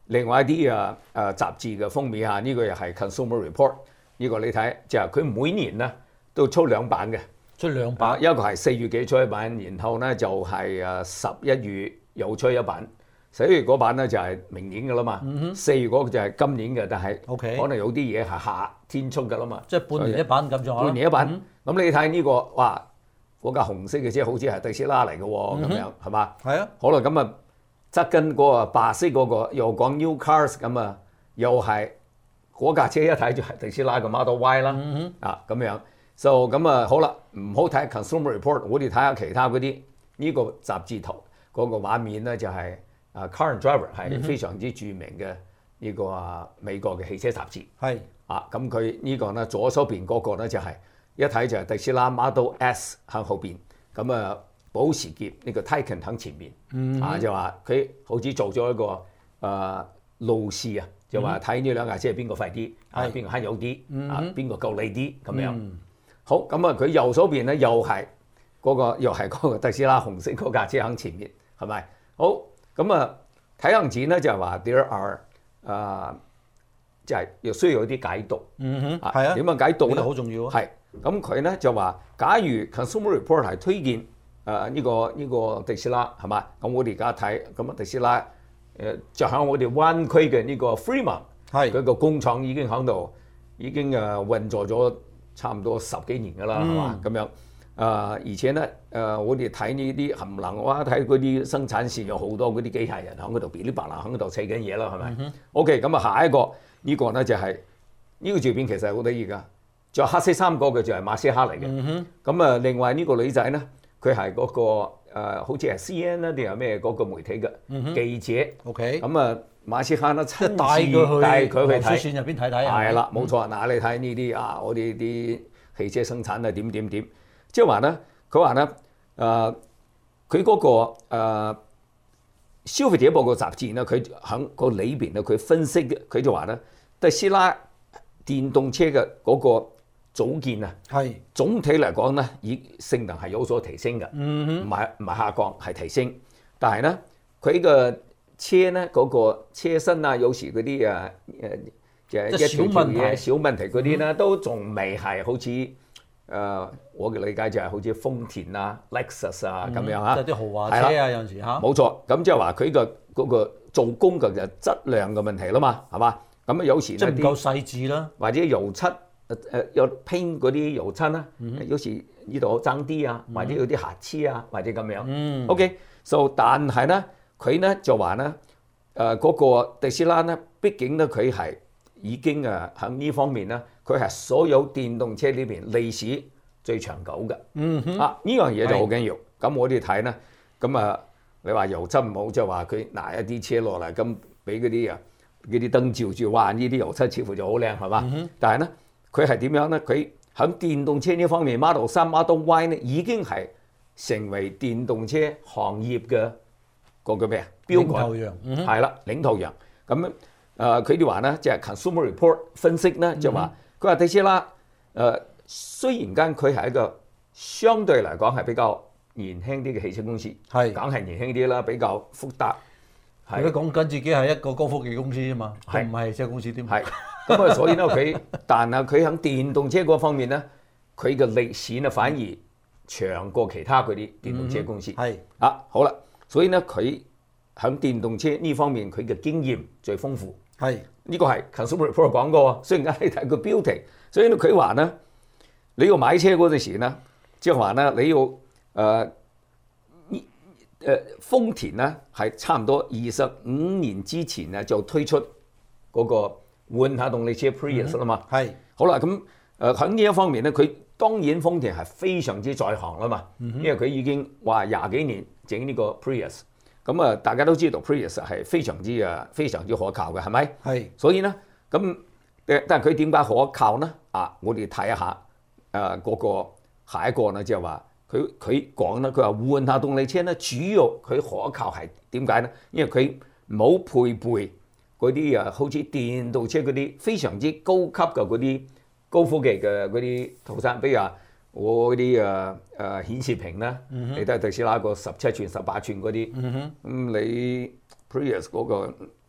另外一啲啊誒雜誌嘅封面啊，呢、這個又係 Consumer Report， 呢個你睇就係、是、佢每年咧都出兩版嘅， 出兩版， 啊、一個係四月幾出一版，然後咧就係誒十一月又出一版。十一月嗰版咧就係明年嘅啦嘛，四、嗯、月嗰個就係今年嘅，但係可能有啲嘢係夏天出嘅啦嘛， 即係半年一版咁上下。 半年一版，咁、嗯、你睇呢、這個哇，嗰架紅色嘅車好似係特斯拉嚟嘅喎，咁、嗯、樣係嘛？係啊。好啦，咁啊側跟嗰個白色嗰、那個又講 New Cars 咁啊，又係嗰架車一睇就係特斯拉嘅 Model Y 啦，嗯、啊咁樣，就咁啊好啦，唔好睇 Consumer Report， 我哋睇下其他嗰啲呢個雜誌圖嗰、那個畫面咧就係、是。啊 ，Car and Driver 係非常之著名嘅呢個啊美國嘅汽車雜誌。係啊，咁佢呢個咧左手邊嗰個咧就係、是、一睇就係特斯拉 Model S 喺後邊，咁啊保時捷呢個 Taycan 喺前面。嗯、啊，就話佢好似做咗一個啊路試啊，就話睇呢兩架車邊個快啲，啊邊個慳油啲，啊邊個夠利啲咁樣。嗯、好，咁啊佢右手邊咧又係嗰、那個又係嗰個特斯拉紅色嗰架車喺前面，係咪？好。咁啊，睇樣子咧就係話 there are 啊，即係又需要有啲解讀。嗯哼，係啊。點樣解讀咧？好重要啊。係。咁佢咧就話，假如 Consumer Report 係推薦誒呢、呃這個呢、這個特斯拉係嘛？咁我哋而家睇咁啊，特斯拉誒、呃、就喺我哋灣區嘅呢個 Fremont， 係佢個工廠已經喺度已經誒運作咗差唔多十幾年㗎啦，係嘛咁樣。啊、呃！而且咧，誒、呃，我哋睇呢啲冚唪唥，哇！睇嗰啲生產線有好多嗰啲機械人喺嗰度，噼哩啪啦喺嗰度砌緊嘢啦，係咪、嗯、？OK， 咁啊，下一個、這個、呢個咧就係、是、呢、這個照片其實係好得意㗎。仲有黑色衫嗰個就係馬斯克嚟嘅。咁、嗯、啊，另外呢個女仔咧，佢係嗰個、呃、好似係 C N 啦定係咩嗰個媒體嘅、嗯、記者。OK，咁啊，馬斯克咧親自帶佢去帶佢去睇線入邊睇睇。係啦，冇錯。嗱、嗯，你睇呢啲啊，我哋啲汽車生產啊點點點。即係話咧，佢話咧，誒、呃，佢嗰、那個誒、呃、消費者報告雜誌咧，佢喺個裏邊咧，佢分析嘅，佢就話咧，特斯拉電動車嘅嗰個組件啊，係總體嚟講咧，以性能係有所提升嘅，唔係唔係下降，係提升。但係咧，佢個車咧嗰、那個車身啊，有時嗰啲誒誒嘅一條條嘢小問題嗰啲咧，都仲未係好似。誒、呃，我嘅理解就係好似豐田啊、Lexus 啊咁、嗯、樣嚇，即係啲豪華車啊，有陣時嚇。冇錯，咁即係話佢個嗰個做工嘅就質量嘅問題啦嘛，係嘛？咁啊有時即係唔夠細緻啦，或者油漆誒誒有拼嗰啲油漆啦，嗯、有時呢度爭啲啊，或者有啲瑕疵啊，或者咁樣。嗯。OK，so、okay, 但係咧，佢咧就話咧，誒、呃、嗰、那個特斯拉咧，畢竟咧佢係已經誒喺呢方面咧。佢係所有電動車裏邊歷史最長久嘅，嗯哼，啊呢樣嘢就好緊要。咁我哋睇咧，咁啊你話油漆唔好，就話佢拿一啲車落嚟，咁俾嗰啲啊嗰啲燈照住，哇！呢啲油漆似乎就好靚，係嘛？嗯、但係咧，佢係點樣咧？佢喺電動車呢方面 ，Model 三、Model Y 咧已經係成為電動車行業嘅嗰個咩啊標杆，領頭羊，係、嗯、啦，領頭羊。咁誒佢哋話咧，即係 Consumer Report 分析咧，就話。佢話特斯拉誒、呃、雖然間佢係一個相對嚟講係比較年輕啲嘅汽車公司，係梗係年輕啲啦，比較複雜。係佢講緊自己係一個高科技公司啊嘛，係唔係汽車公司添？係咁啊，所以咧佢，但係佢喺電動車嗰方面咧，佢嘅歷史咧反而長過其他嗰啲電動車公司。係、嗯、啊，好啦，所以咧佢喺電動車呢方面佢嘅經驗最豐富。係呢、這個係 Consumer Report 講過喎，雖然間你睇個標題，所以咧佢話咧，你要買車嗰陣時咧，即係話咧你要誒誒、呃呃、豐田咧係差唔多二十五年之前咧就推出嗰個換下動力車 Prius 啦嘛，係、嗯、好啦，咁誒喺呢一方面咧，佢當然豐田係非常之在行啦嘛、嗯，因為佢已經話廿幾年整呢個 Prius。咁啊，大家都知道 Prius 係非常之啊，非常之可靠嘅，係咪？係。所以咧，咁誒，但係佢點解可靠呢？啊，我哋睇一下誒嗰個下一個呢，即係話佢佢講咧，佢話換下動力車咧，主要佢可靠係點解呢？因為佢冇配備嗰啲啊，好似電動車嗰啲非常之高級嘅嗰啲高科技嘅嗰啲套餐，比如話。我嗰啲誒誒顯示屏咧、嗯，你睇特斯拉個十七寸、十八寸嗰啲，咁、嗯、你 Prius 嗰個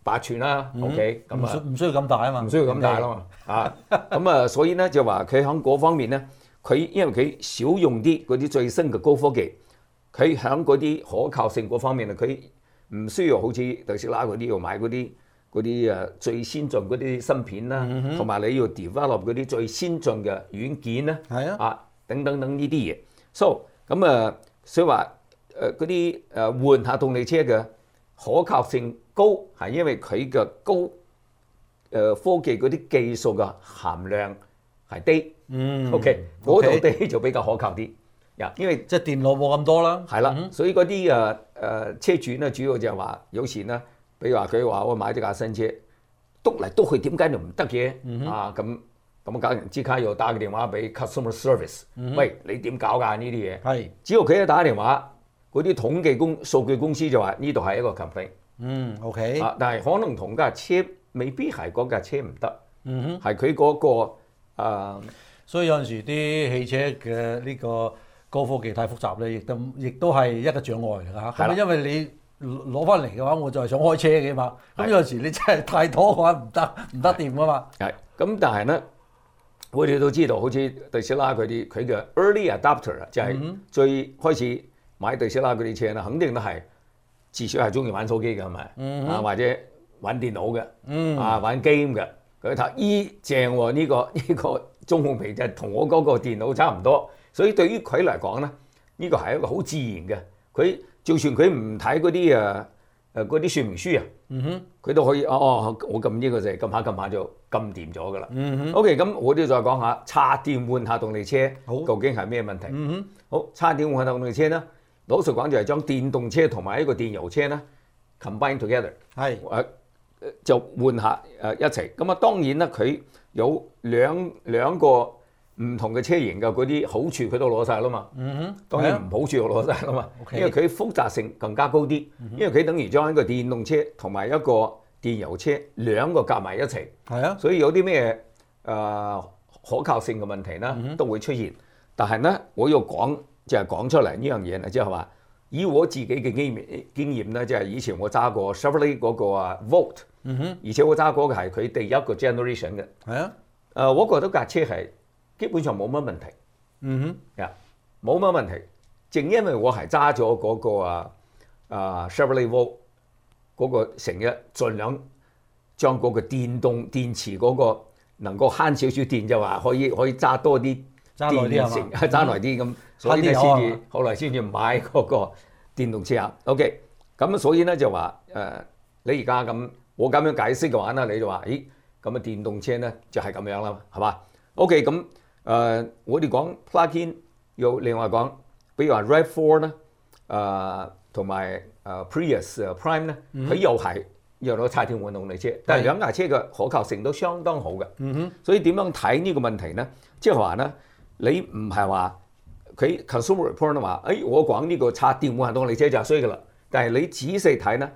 八寸啦，OK，咁啊唔需要咁大啊嘛， 唔需要咁大啦嘛，啊，咁啊，所以咧就話佢喺嗰方面咧，佢因為佢少用啲嗰啲最新嘅高科技，佢喺嗰啲可靠性嗰方面啊，佢唔需要好似特斯拉嗰啲要買嗰啲嗰啲誒最先進嗰啲芯片啦，同埋、嗯、你要 develop 嗰啲最先進嘅軟件啦， 係啊， 啊等等等呢啲嘢，so 咁啊，所以話誒嗰啲誒換下動力車嘅可靠性高，係因為佢嘅高誒、呃、科技嗰啲技術嘅含量係低，嗯 OK 嗰度低就比較可靠啲，呀，因為即係電腦冇咁多啦， 係啦，所以嗰啲誒誒車主咧主要就係話有時咧，比如話佢話我買咗架新車，篤嚟篤去點解就唔得嘅？嗯、啊咁咁梗係即刻又打個電話俾 customer service，、嗯、喂你點搞㗎呢啲嘢？係，只要佢一打電話，嗰啲統計公數據公司就話呢度係一個 complaint。嗯 ，OK。啊，但係可能同架車未必係嗰架車唔得，嗯哼，係佢嗰個、呃、 所以有陣時啲汽車嘅呢個高科技太複雜咧，亦都亦都係一個障礙嚟㗎嚇。咁因為你攞翻嚟嘅話，我就係想開車嘅嘛。咁有陣時你真係太多嘅話唔得，唔得掂㗎嘛。 係。咁但係咧，我哋都知道，好似特斯拉佢啲佢嘅 early adopter 就係最開始買特斯拉嗰啲車啦，肯定都係。至少係中意玩手機嘅係咪？嗯、啊或者玩電腦嘅，嗯、啊玩 game 嘅。佢睇咦正喎，呢、這個呢、這個中控屏就同我嗰個電腦差唔多，所以對於佢嚟講咧，呢、這個係一個好自然嘅。佢就算佢唔睇嗰啲誒誒嗰啲說明書啊，佢、嗯、都可以哦哦，我撳呢個就撳下撳下就撳掂咗㗎啦。嗯、OK，咁我哋再講下插電換下動力車，究竟係咩問題？嗯、好，插電換下動力車咧。老實講就係將電動車同埋一個電油車咧 combine together， 係誒就換下誒一齊。咁啊當然啦，佢有兩兩個唔同嘅車型嘅嗰啲好處佢都攞晒啦嘛。嗯哼，當然唔好處又攞晒啦嘛。因為佢複雜性更加高啲，因為佢等於將一個電動車同埋一個電油車兩個夾埋一齊。係啊，所以有啲咩誒可靠性嘅問題咧都會出現。但係咧，我要講。就係講出嚟呢樣嘢咧，即係話以我自己嘅經驗經驗咧，即係以前我揸過 Chevrolet 嗰個啊 Volt，嗯哼，而且我揸過嘅係佢第一個 generation 嘅，係啊，誒我覺得架車係基本上冇乜問題，嗯哼，呀冇乜問題，正因為我係揸咗嗰個啊啊 Chevrolet Volt 嗰個成日盡量將嗰個電動電池嗰個能夠慳少少電，就話可以可以揸多啲。揸耐啲係嘛？揸耐啲咁，所以咧先至後來先至買嗰個電動車啊。OK，咁所以咧就話誒、呃，你而家咁我咁樣解釋嘅話咧，你就話，咦咁啊電動車咧就係咁樣啦，係嘛 ？OK，咁誒、呃、我哋講 plug-in 又另外講，比如話 RAV 四咧，誒同埋誒 Prius Prime 咧，佢又係又攞插電混動力車，但係兩架車嘅可靠性都相當好嘅。嗯哼，所以點樣睇呢個問題咧？即係話咧。你唔係話佢 consumer report 話，誒我講呢個插電混動力車就係衰㗎啦。但係你仔細睇咧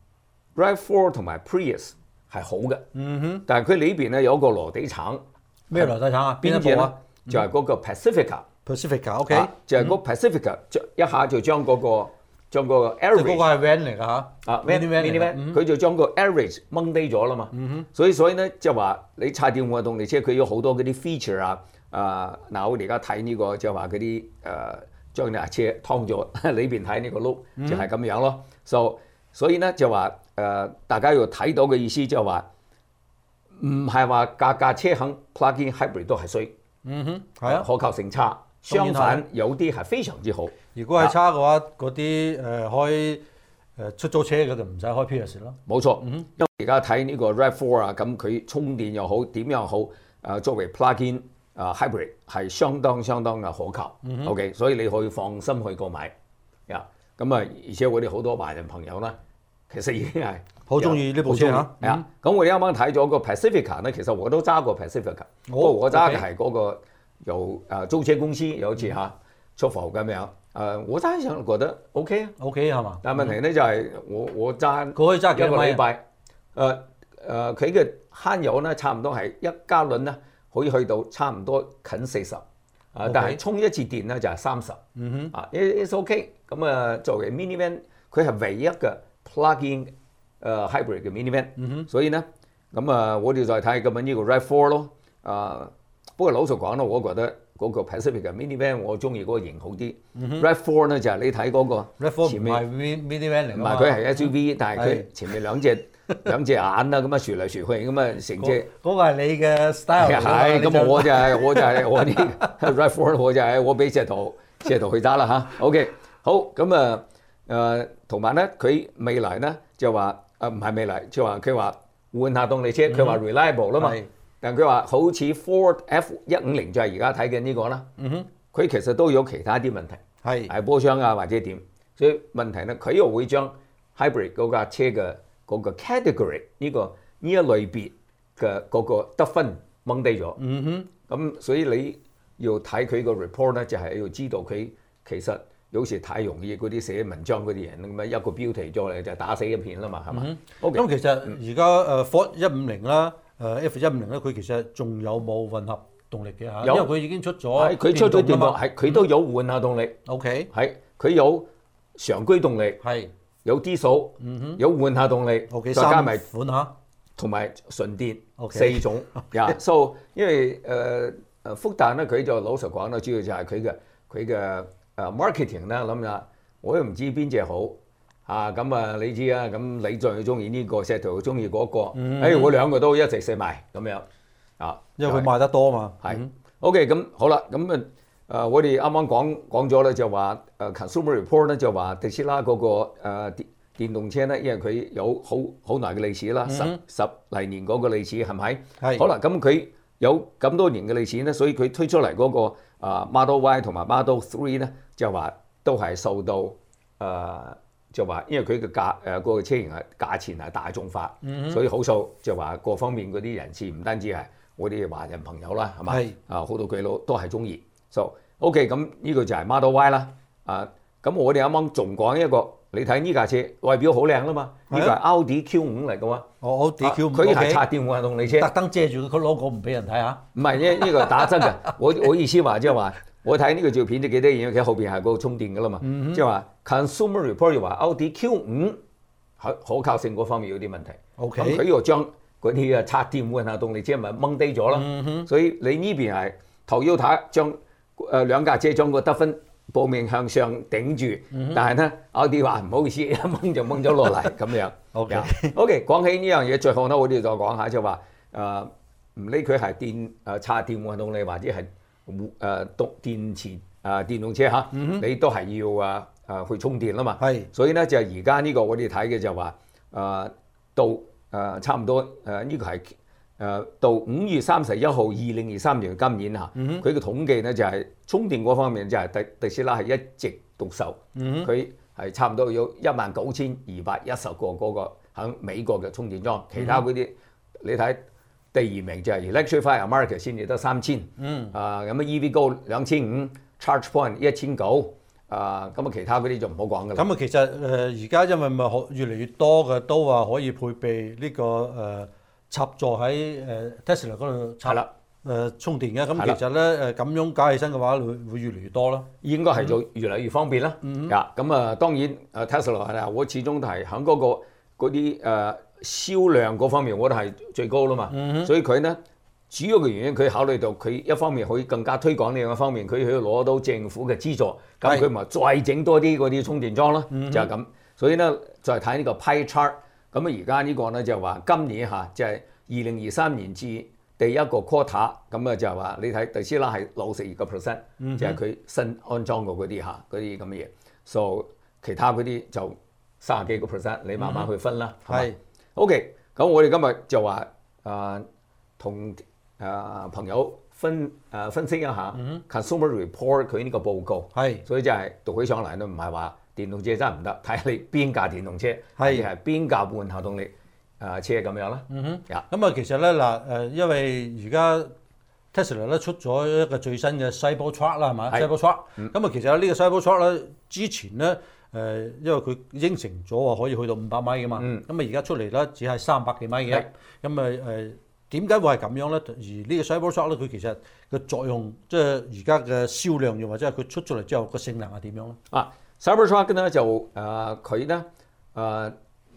RAV 四同埋 Prius 係好嘅。嗯哼。但係佢裏邊咧有個螺底橙。 咩螺底橙啊？邊一部啊？ 就係嗰個 Pacifica。Pacifica，OK。就係嗰 Pacifica，一下就將嗰個將個 average。即係嗰個係 van 嚟㗎嚇。啊 van van van，佢就將個 average 掹低咗啦嘛。嗯哼。所以所以咧就話你插電混動力車佢有好多嗰啲 feature 啊。啊！嗱，我哋而家睇呢個就係話嗰啲誒將架車劏咗，裏邊睇呢個轆就係咁樣咯。所、嗯 so, 所以咧就話誒、呃，大家要睇到嘅意思就係話，唔係話架架車肯 plug-in hybrid 都係衰。嗯哼，係啊，可靠性差。相反，有啲係非常之好。 如果係差嘅話，嗰啲誒開誒出租車嘅就唔使開 Prius 咯。 冇錯。嗯、因為而家睇呢個 RAV 四啊，咁佢充電又好，點樣好？誒、呃、作為 plug-in。啊、uh, hybrid 係相當相當嘅可靠、mm hmm. ，OK，所以你可以放心去購買，呀，咁啊，而且我哋好多華人朋友咧，其實已經係好中意呢部車嚇，係啊， 咁、mm hmm. 我哋啱啱睇咗個 Pacifica 咧，其實我都揸過 Pacifica，不過、oh, 我揸嘅係嗰個由誒租車公司有次嚇出埠咁樣，誒、呃、我揸起上覺得 OK 啊 ，OK 係嘛？ 但係問題咧就係我我揸佢可以揸幾個禮拜，誒誒佢嘅慳油咧差唔多係一加侖咧。可以去到差唔多近四十，啊，Okay. 但係充一次電咧就係三十，啊，it's OK。咁啊，作為 minivan，佢係唯一嘅 plug-in 誒 hybrid 嘅 minivan，所以咧咁啊，我哋再睇咁樣呢個 R A V 四咯。啊，不過老實講咯，我覺得嗰個 Pacific 嘅 minivan 我中意嗰個型好啲。R A V 四咧就係你睇嗰個前面唔係 minivan 嚟㗎嘛， 唔係佢係 S U V，但係佢前面兩隻兩隻眼啦，咁啊旋嚟旋去咁啊成隻。 嗰個係你嘅 style 嚟㗎嘛。 係咁，我就係我就係我啲 R A V 四，我就係我俾石頭石頭去揸啦嚇。OK，好咁啊誒，同埋咧佢未來咧就話誒唔係未來，就話佢話換下動力車，佢話 reliable 啦嘛。但佢話好似 Ford F 一五零就係而家睇緊呢個啦，佢其實都有其他啲問題， 係係波箱啊或者點，所以問題咧佢又會將 hybrid 嗰架車嘅嗰個 category 呢個呢一類別嘅嗰個得分掹低咗，咁所以你要睇佢個 report 咧，就係要知道佢其實有時太容易嗰啲寫文章嗰啲人咁啊一個標題咗嚟就打死一片啦嘛，係嘛？ 咁其實而家誒 Ford 一五零啦。誒 F 一五零咧，佢其實仲有冇混合動力嘅嚇？因為佢已經出咗， 佢出咗電動，係佢都有換下動力。 OK， 係佢有常規動力， 係有 diesel，有換下動力， 再加埋款嚇， 同埋純電四種。呀，so 因為誒誒福特咧，佢就老實講啦，主要就係佢嘅佢嘅誒 marketing 咧，諗下我都唔知邊隻好。啊咁啊，你知啊，咁你最中意呢個，石頭中意嗰個，誒、嗯哎、我兩個都一直食埋咁樣啊， 因為佢賣得多嘛。 係、嗯、OK，咁好啦，咁啊誒，我哋啱啱講講咗咧，就話誒 Consumer Report 咧就話特斯拉嗰、那個誒、呃、電電動車咧，因為佢有好好耐嘅歷史啦，十、嗯、十嚟年嗰個歷史係咪？係。好啦，咁佢有咁多年嘅歷史咧，所以佢推出嚟嗰、那個啊 Model Y 同埋 Model Three 咧，就話都係受到誒。呃就話，因為佢嘅價誒嗰個車型係價錢係大眾化，嗯、所以好數就話各方面嗰啲人士唔單止係我哋華人朋友啦，係嘛？係啊，好多鬼佬都係中意。So OK，咁呢個就係 Model Y 啦。啊，咁我哋啱啱仲講一個，你睇呢架車外表好靚啦嘛，呢個係奧迪 Q 五嚟嘅喎。哦，奧迪 Q 五，佢係插電混動力車，特登遮住佢 logo 唔俾人睇下。唔係呢呢個打真嘅，我我意思話即係話。我睇呢個照片就幾得意，佢後邊係個充電噶啦嘛，即係話 Consumer Report 又話奧迪 Q 五可可靠性嗰方面有啲問題。OK，咁佢又將嗰啲啊插電換下動力車咪掹低咗啦。所以你呢邊係 Toyota 將誒兩架車將個得分報名向上頂住，但係咧奧迪話唔好意思，一掹就掹咗落嚟咁樣。OK，OK，講起呢樣嘢，最後咧我哋再講下就話誒唔理佢係電誒插電換動力或者係。誒動電池啊電動車嚇，嗯、你都係要啊啊去充電啦嘛。係，所以咧就係而家呢個我哋睇嘅就話誒到誒差唔多誒呢、呃這個係誒、呃、到五月三十一號二零二三年今年嚇，佢嘅、嗯、統計咧就係、是、充電嗰方面就係特特斯拉係一枝獨秀，佢係、嗯、差唔多有一萬九千二百一十個嗰個喺美國嘅充電樁，其他嗰啲、嗯、你睇。第二名就係 Electrify America 先至得三千，嗯啊咁啊 E V Go 兩千五 ，ChargePoint 一千九，啊咁啊其他嗰啲就唔好講㗎啦。咁啊其實誒而家因為咪越嚟越多嘅都話可以配備呢、這個誒、呃、插座喺誒 Tesla 嗰度插啦誒、呃、充電嘅，咁其實咧誒咁樣加起身嘅話會會越嚟越多啦。應該係做越嚟越方便啦。嗯啊咁啊當然誒 Tesla 係我始終都係喺嗰個嗰啲誒。銷量嗰方面我都係最高啦嘛，嗯、所以佢咧主要嘅原因佢考慮到佢一方面可以更加推廣另一方面，佢可以攞到政府嘅資助，咁佢咪再整多啲嗰啲充電樁咯，嗯、就係咁。所以咧再睇呢個 pie chart，咁啊而家呢個咧就話今年嚇就係二零二三年至第一個 quarter，咁啊就係話你睇特斯拉係六十二個 percent，就係佢新安裝嘅嗰啲嚇嗰啲咁嘅嘢，所以其他嗰啲就三十幾個 percent，你慢慢去分啦，係、嗯。OK，咁我哋今日就話誒同誒朋友分誒、呃、分析一下 Consumer Report 佢呢個報告，係，所以就係讀起上嚟都唔係話電動車真係唔得，睇你邊架電動車，係係邊架換後動力誒、呃、車咁樣啦。嗯哼，咁啊、嗯、其實咧嗱誒，因為而家 Tesla 咧出咗一個最新嘅 Cybertruck 啦，係嘛 Cybertruck，咁啊其實呢個 Cybertruck 咧之前咧。誒、呃，因為佢應承咗話可以去到五百米嘅嘛，咁啊而家出嚟咧只係三百幾米嘅，咁啊誒點解會係咁樣咧？而呢個 Cybertruck 咧，佢其實個作用即係而家嘅銷量，又或者係佢出咗嚟之後個性能係點樣咧？啊 Cybertruck 咧就誒佢咧誒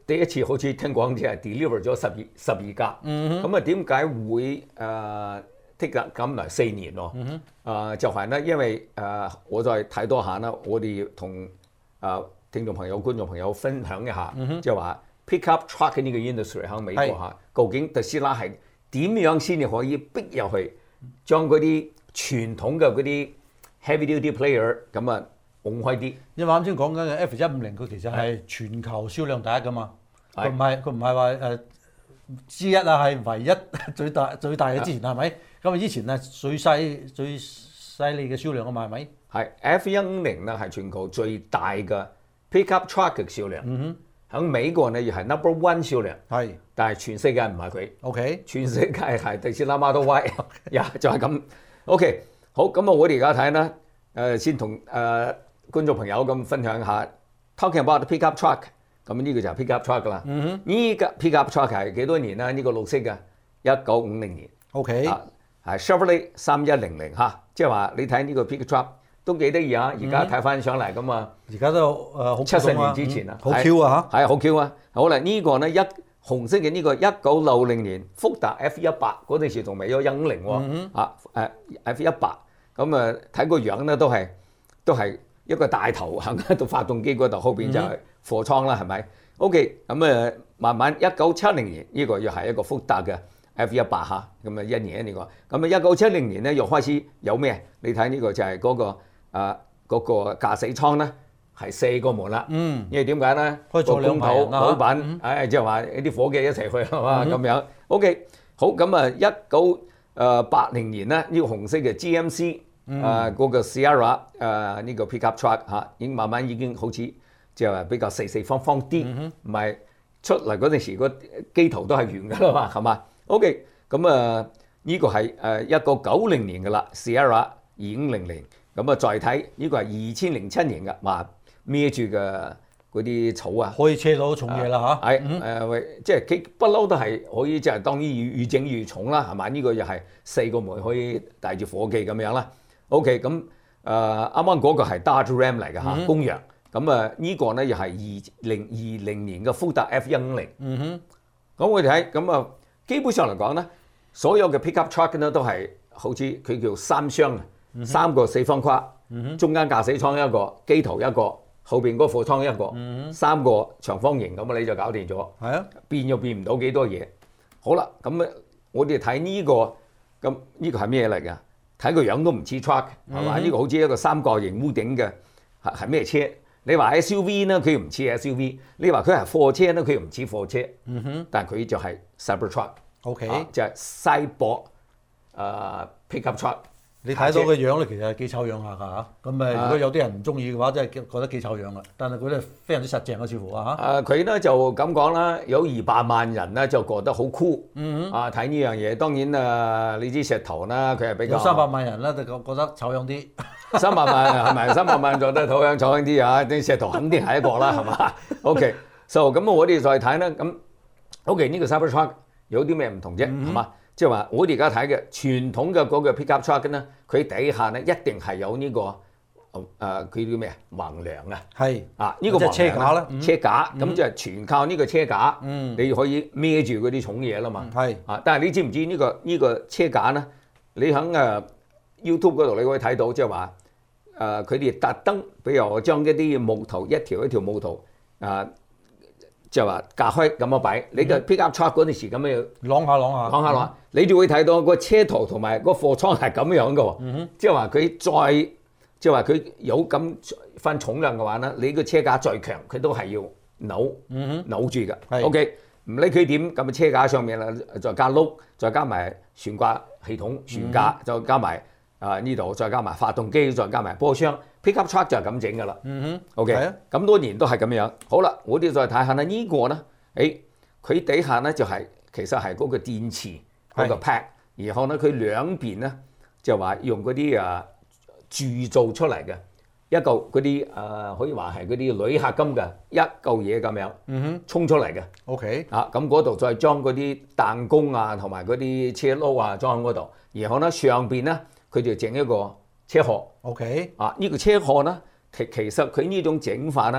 第一次好似聽講即係 deliver 咗十二十二架，咁啊點解會誒 take 咁嚟四年咯？ 嗯啊就係咧，因為誒我再睇多下啦，我哋同誒聽眾朋友、觀眾朋友分享一下，即係話 pickup truck 呢個 industry 喺美國嚇，究竟特斯拉係點樣先至可以逼入去，將嗰啲傳統嘅嗰啲 heavy duty player 咁啊拱開啲？ 因為啱先講緊嘅 F 一五零，佢其實係全球銷量第一噶嘛，佢唔係佢唔係話誒之一啊，係唯一最大最大嘅之前係咪？咁啊以前係最犀最犀利嘅銷量啊嘛係咪？ 係 F 一五零咧係全球最大嘅 pickup truck 嘅銷量，喺、嗯、美國咧亦係 number one 銷量，係，但係全世界唔係佢 ，OK， 全世界係特斯拉 Model Y，呀就係咁 ，OK， 好咁啊！我哋而家睇啦，誒先同誒、呃、觀眾朋友咁分享一下 talking about pickup truck， 咁呢個就係 pickup truck 啦。嗯哼，呢個 pickup truck 係幾多年啦？呢、呢個綠色嘅一九五零年 ，OK， 係、啊、Chevrolet 三一零零嚇，即係話你睇呢個 pickup truck。都幾得意啊！而家睇翻上嚟咁啊，而家都誒好七十年之前啊，好 Q 啊嚇，係好 Q 啊！好啦，呢個咧一紅色嘅呢個一九六零年福特 F 一百嗰陣時仲未有一五零喎，啊誒 F 一百咁啊睇個樣咧都係都係一個大頭喺度發動機嗰度，後邊就係貨倉啦，係咪 ？OK， 咁啊慢慢一九七零年呢個又係一個福特嘅 F 一百嚇，咁啊一年呢個，咁啊一九七零年咧又開始有咩？你睇呢個就係嗰個。啊，嗰、那個駕駛艙咧係四個門啦，嗯，因為點解咧？可以坐兩排人啦。老闆，誒、嗯，即係話啲夥計一齊去係嘛咁樣。OK， 好咁啊，一九誒八零年咧，呢、這個紅色嘅 G M C 啊嗰個 Sierra 誒呢個 pickup truck 嚇，已經慢慢已經好似即係話比較四四方方啲，唔係、嗯、出嚟嗰陣時個機頭都係圓㗎啦嘛，係嘛 ？OK， 咁啊呢個係誒一九九零年㗎啦 Sierra 二五零零。咁啊，再睇呢個係二千零七年嘅，話孭住嘅嗰啲草啊，可以車到重嘢啦嚇。係誒喂，即係佢不嬲都係可以，即係當然越越整越重啦，係嘛？呢、這個又係四個門可以帶住夥計咁樣啦。OK，咁誒啱啱嗰個係 Dodge Ram 嚟嘅嚇，公羊。咁啊呢個咧又係二零二零年嘅福特 F 一五零。嗯哼。咁我哋睇咁啊，基本上嚟講咧，所有嘅 pickup truck 咧都係好似佢叫三廂啊。三個四方框，中間駕駛艙一個，機頭一個，後邊嗰貨倉一個，嗯、三個長方形咁你就搞掂咗。係啊，變又變唔到幾多嘢。好啦，咁我哋睇呢個，咁呢個係咩嚟㗎？睇個樣都唔似 truck，係嘛？呢、嗯、個好似一個三角形屋頂嘅，係係咩車？你話 S U V 呢，佢又唔似 S U V； 你話佢係貨車呢，佢又唔似貨車。嗯、哼，但係佢就係 Cyber Truck。OK，、啊、就係西博誒 pickup truck。你睇到嘅樣咧，其實係幾醜樣下㗎嚇。咁誒，如果有啲人唔中意嘅話，真係覺得幾醜樣啦。但係佢咧非常之實淨嘅似乎啊嚇。誒，佢咧就咁講啦，有二百萬人咧就覺得好酷。嗯哼。啊，睇呢樣嘢，當然啊，你知石頭啦，佢係比較。有三百萬人咧，就覺覺得醜樣啲。三百萬係咪？三百萬覺得醜樣醜樣啲啊？啲石頭肯定係一個啦，係嘛？OK，so 咁我哋再睇啦。咁 OK 呢個 Cybertruck 有啲咩唔同啫？係嘛？即係話，我哋而家睇嘅傳統嘅嗰個 pickup truck 咧，佢底下咧一定係有呢、這個誒，佢、呃、叫咩啊？橫梁啊，係啊，呢、這個橫梁車架啦，車架咁就係全靠呢個車架，嗯、你可以孭住嗰啲重嘢啦嘛。係啊，但係你知唔知呢、這個呢、這個車架咧？你喺誒 YouTube 嗰度你可以睇到，即係話誒，佢哋特登，比如我將一啲木頭一條一條木頭啊。呃即係話隔開咁樣擺，你個 pickup truck 嗰陣時咁樣啷下啷下，啷下啷，你就會睇到個車頭同埋個貨倉係咁樣嘅喎。嗯、即係話佢再，即係話佢有咁分重量嘅話咧，你個車架再強，佢都係要扭、嗯、扭住嘅。OK，唔理佢點，咁車架上面啦，再加轆，再加埋懸掛系統懸架，再加埋啊呢度，再加埋發動機，再加埋波箱。pickup truck 就係咁整㗎啦。嗯哼，OK，咁多年都係咁樣。好啦，我哋再睇下咧，呢個咧，誒，佢底下咧就係其實係嗰個電池嗰個 pack，然後咧佢兩邊咧就話用嗰啲啊鑄造出嚟嘅一嚿嗰啲誒，可以話係嗰啲鋁合金嘅一嚿嘢咁樣，嗯哼，衝出嚟嘅。OK，啊，咁嗰度再裝嗰啲彈弓啊，同埋嗰啲車轆啊裝喺嗰度，然後咧上邊咧佢就整一個車殼 ，OK，啊呢、這個車殼咧，其其實佢呢種整法咧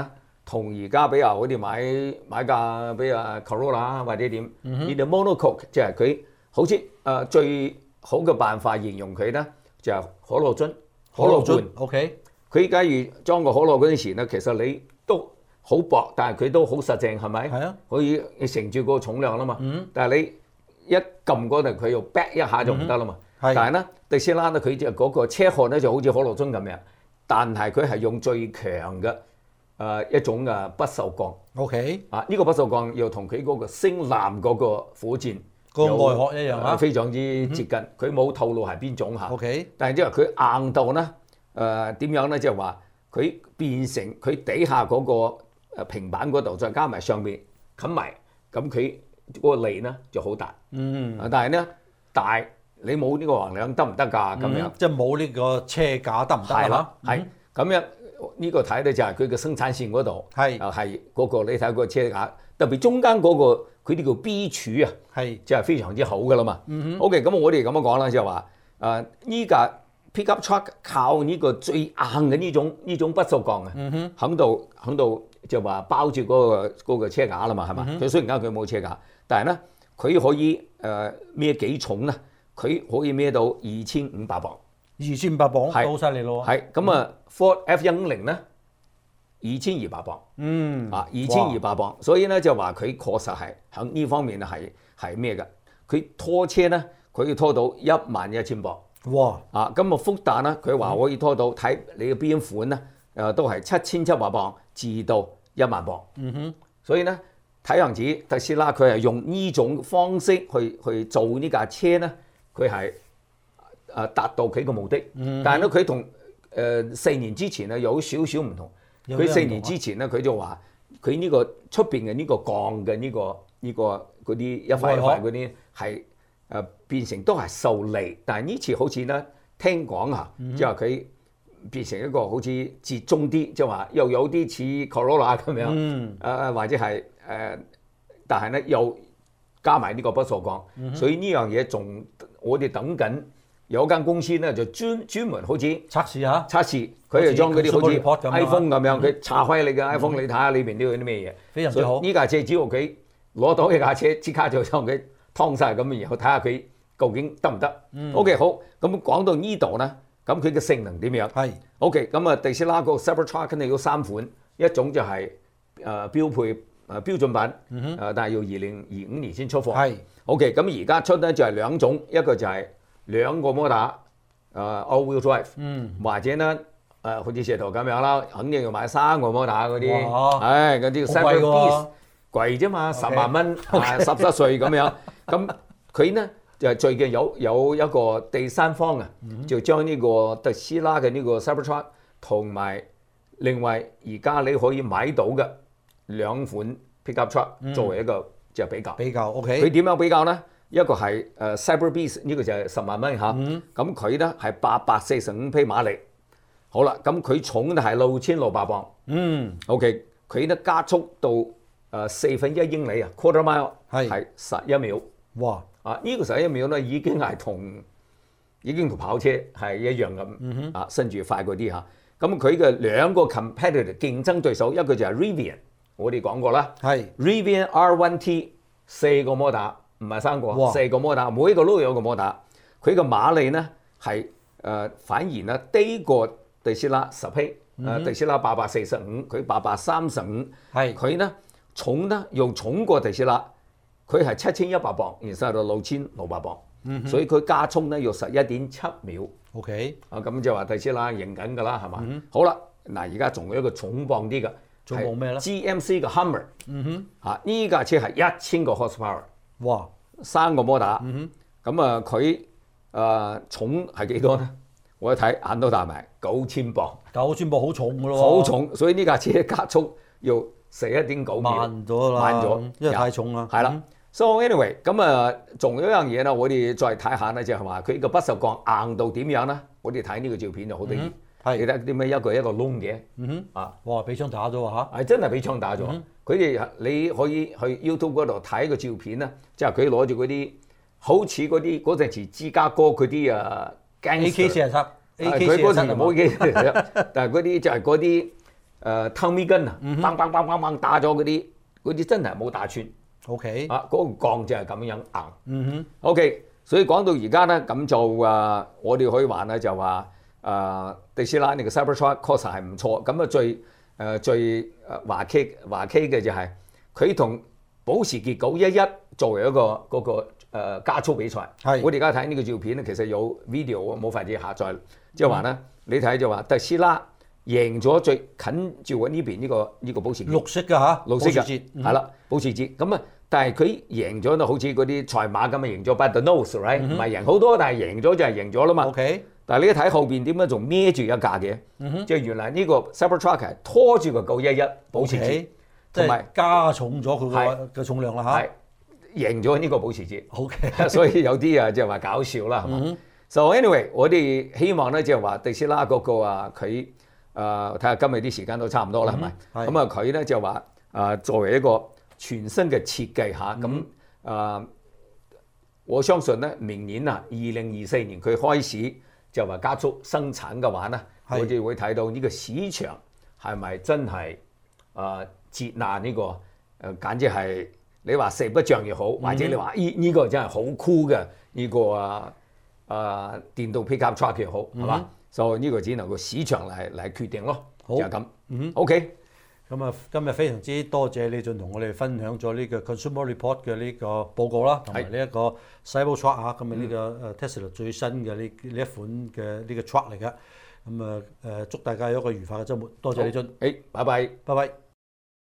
同而家比如好似買買架比如 Corolla 或者點，呢啲 monocoque 即係佢好似誒、呃、最好嘅辦法形容佢咧，就係、是、可樂樽、可樂罐。 OK， 佢假如裝個可樂嗰陣時咧，其實你都好薄，但係佢都好實淨，係咪？ 係啊， 可以承住個重量啦嘛。 嗯、 但係你一撳嗰度，佢又 back 一下就唔得啦嘛。 嗯、 但係咧，特斯拉咧佢就嗰個車殼咧就好似可樂樽咁樣，但係佢係用最強嘅。誒、呃、一種嘅不鏽鋼 ，OK， 啊呢、這個不鏽鋼又同佢嗰個星艦嗰個火箭個外殼一樣啊， 非常之接近。佢、嗯、冇透露係邊種嚇 ，OK， 但係即係佢硬度咧誒點樣咧？即係話佢變成佢底下嗰個平板嗰度，再加埋上面冚埋，咁佢嗰個利咧就好大。 嗯， 但係咧大你冇呢個橫梁得唔得㗎？咁樣、 嗯、即係冇呢個車架得唔得啊？ 係咁樣。呢個睇咧就係佢嘅生產線嗰度， 係啊係嗰個你睇個車架，特別中間嗰、那個佢呢個 B 柱啊，係即係非常之好噶啦嘛。嗯、OK，咁我哋咁樣講啦，就係話誒呢架 pickup truck 靠呢個最硬嘅呢種呢種不鏽鋼啊，喺度喺度就話包住嗰、那個那個車架啦嘛，係嘛？佢、嗯、雖然間佢冇車架，但係咧佢可以誒孭幾重咧？佢可以孭到二千五百磅。 二千五百磅，好犀利咯！ 係咁啊 ，Ford F 一五零咧，二千二百磅，嗯啊，二千二百磅，所以咧就話佢確實係喺呢方面係係咩嘅？佢拖車咧，佢要拖到一萬一千磅，哇！啊，咁啊，福特咧，佢話可以拖到睇你嘅邊款咧，誒都係七千七百磅至到一萬磅，嗯哼，所以咧睇樣子特斯拉佢係用呢種方式去去做呢架車咧，佢係。誒達到佢個目的，嗯、但係咧佢同誒四年之前咧有少少唔同。佢四年之前咧佢就話佢呢個出邊嘅呢個鋼嘅呢個呢個嗰啲一塊一塊嗰啲係誒變成都係受力，但係呢次好似咧聽講嚇，即係佢變成一個好似折中啲，即係話又有啲似 Corolla 咁樣，誒、嗯呃、或者係誒、呃，但係咧又加埋呢個不鏽鋼，嗯、所以呢樣嘢仲我哋等緊。有間公司咧就專專門好似測試下， 測試佢就將嗰啲好似 iPhone 咁樣，佢查開你嘅 iPhone，、嗯、你睇下裏邊都有啲咩嘢。 非常之好。 呢架車只要佢攞到呢架車，即刻就將佢劏晒咁，然後睇下佢究竟得唔得。嗯、OK 好，咁講到呢度咧，咁佢嘅性能點樣？係。OK，咁啊，特斯拉個 Cybertruck 肯定有三款，一種就係、是、誒、呃、標配誒、呃、標準版，誒、嗯呃、但係要二零二五年先出貨。係。OK，咁而家出咧就係兩種，一個就係、是。兩個摩打，誒 all-wheel drive，、嗯、或者咧誒、呃、好似石頭咁樣啦，肯定要買三個摩打嗰啲，唉嗰啲 Cyber Beast 貴啫嘛，十萬蚊，啊十七歲咁樣，咁佢咧就最近有有一個第三方啊，嗯、就將呢個特斯拉嘅呢個 Cybertruck 同埋另外而家你可以買到嘅兩款 pickup truck 作為一個就比較， 比較 OK， 佢點樣比較咧？一個係誒 Cyber Beast 呢個就係十萬蚊嚇，咁佢咧係八百四十五匹馬力，好啦，咁佢重就係六千六百磅，嗯 ，OK，佢咧加速到誒四分一英里啊 ，quarter mile 係係十一秒，哇！啊呢、這個十一秒咧已經係同已經同跑車係一樣咁，嗯、啊甚至快嗰啲嚇，咁佢嘅兩個 competitor 競爭對手，一個就係 Rivian， 我哋講過啦，係 Rivian R 一 T 四個摩打。唔係三個，四個摩打，每一個都有一個摩打。佢個馬力咧係誒反而咧低過特斯拉十匹，誒、嗯、特斯拉八百四十五，佢八百三十五，係佢咧重咧又重過特斯拉，佢係七千一百磅，然之後到六千六百磅，嗯、所以佢加速咧要十一點七秒。OK，啊咁就話特斯拉贏緊㗎啦，係嘛？嗯、好啦，嗱而家仲有一個重磅啲嘅， 仲冇咩咧 ？G M C 嘅 Hummer，嗯哼，啊呢架車係一千個 horsepower。哇！三個摩打，咁啊佢誒重係幾多咧？我一睇眼都大埋，九千磅。九千磅好重㗎咯，好重，所以呢架車加速要十一點九秒，慢咗啦，慢咗，因為太重啦。係啦、嗯、，so anyway，咁啊，仲有一樣嘢啦，我哋再睇下咧，就係話佢個不鏽鋼硬到點樣咧？我哋睇呢個照片就好得意，係你睇點解一個一個窿嘅？嗯哼，啊，哇，俾槍打咗啊嚇！係真係俾槍打咗。佢哋你可以去 YouTube 嗰度睇個照片啦，即係佢攞住嗰啲好似嗰啲嗰陣時芝加哥嗰啲啊 A K 四十七，A K 佢嗰時冇 A K 四十七，但係嗰啲就係嗰啲誒 Tommy gun 啊，砰砰砰砰砰打咗嗰啲，嗰啲真係冇打穿。 OK， 啊，嗰、那個鋼就係咁樣硬。 嗯哼 OK， 所以講到而家咧，咁就啊，我哋可以話咧就話啊，特斯拉呢個 Cybertruck 確實係唔錯。咁啊最誒、呃、最誒華 K 華 K 嘅就係佢同保時捷九一一作為一個嗰、那個、呃、加速比賽。 係我哋而家睇呢個照片咧，其實有 video 冇法子下載，即係話咧，你睇就話特斯拉贏咗最近照我呢邊呢個呢、這個保時捷。 綠色嘅嚇， 綠色嘅保時捷係啦，保時捷咁啊，但係佢贏咗就好似嗰啲賽馬咁啊，贏咗 by the nose，right？唔係贏好多，但係贏咗就係贏咗啦嘛。 OK， 但係你一睇後邊點解仲孭住一架嘅？即係原來呢個 Cybertruck 係拖住個九一一保時捷， OK， 同埋即係加重咗佢個嘅重量啦係贏咗呢個保時捷。 嚇。OK， 所以有啲啊即係話搞笑啦，係嘛？So anyway，我哋希望咧即係話特斯拉嗰個啊佢誒睇下今日啲時間都差唔多啦，係咪？ 係咁啊佢咧就話誒作為一個全新嘅設計嚇，咁誒、呃、我相信咧明年啊二零二四年佢開始就話加速生產嘅話咧，我哋會睇到呢個市場係咪真係誒接納呢個誒、呃、簡直係你話四不像又好，或者你話呢呢個真係好酷嘅呢個啊啊電動 pickup truck 又好，係嘛？所以呢個只能個市場嚟嚟決定咯， 好就係咁。 嗯 OK。 咁啊，今日非常之多謝李俊同我哋分享咗呢個 Consumer Report 嘅呢個報告啦，同埋呢一個 Cybertruck 啊，咁啊呢個誒 Tesla 最新嘅呢呢一款嘅呢個 truck 嚟嘅。咁啊誒，祝大家有一個愉快嘅週末，多謝李俊， 誒，拜拜。 拜拜。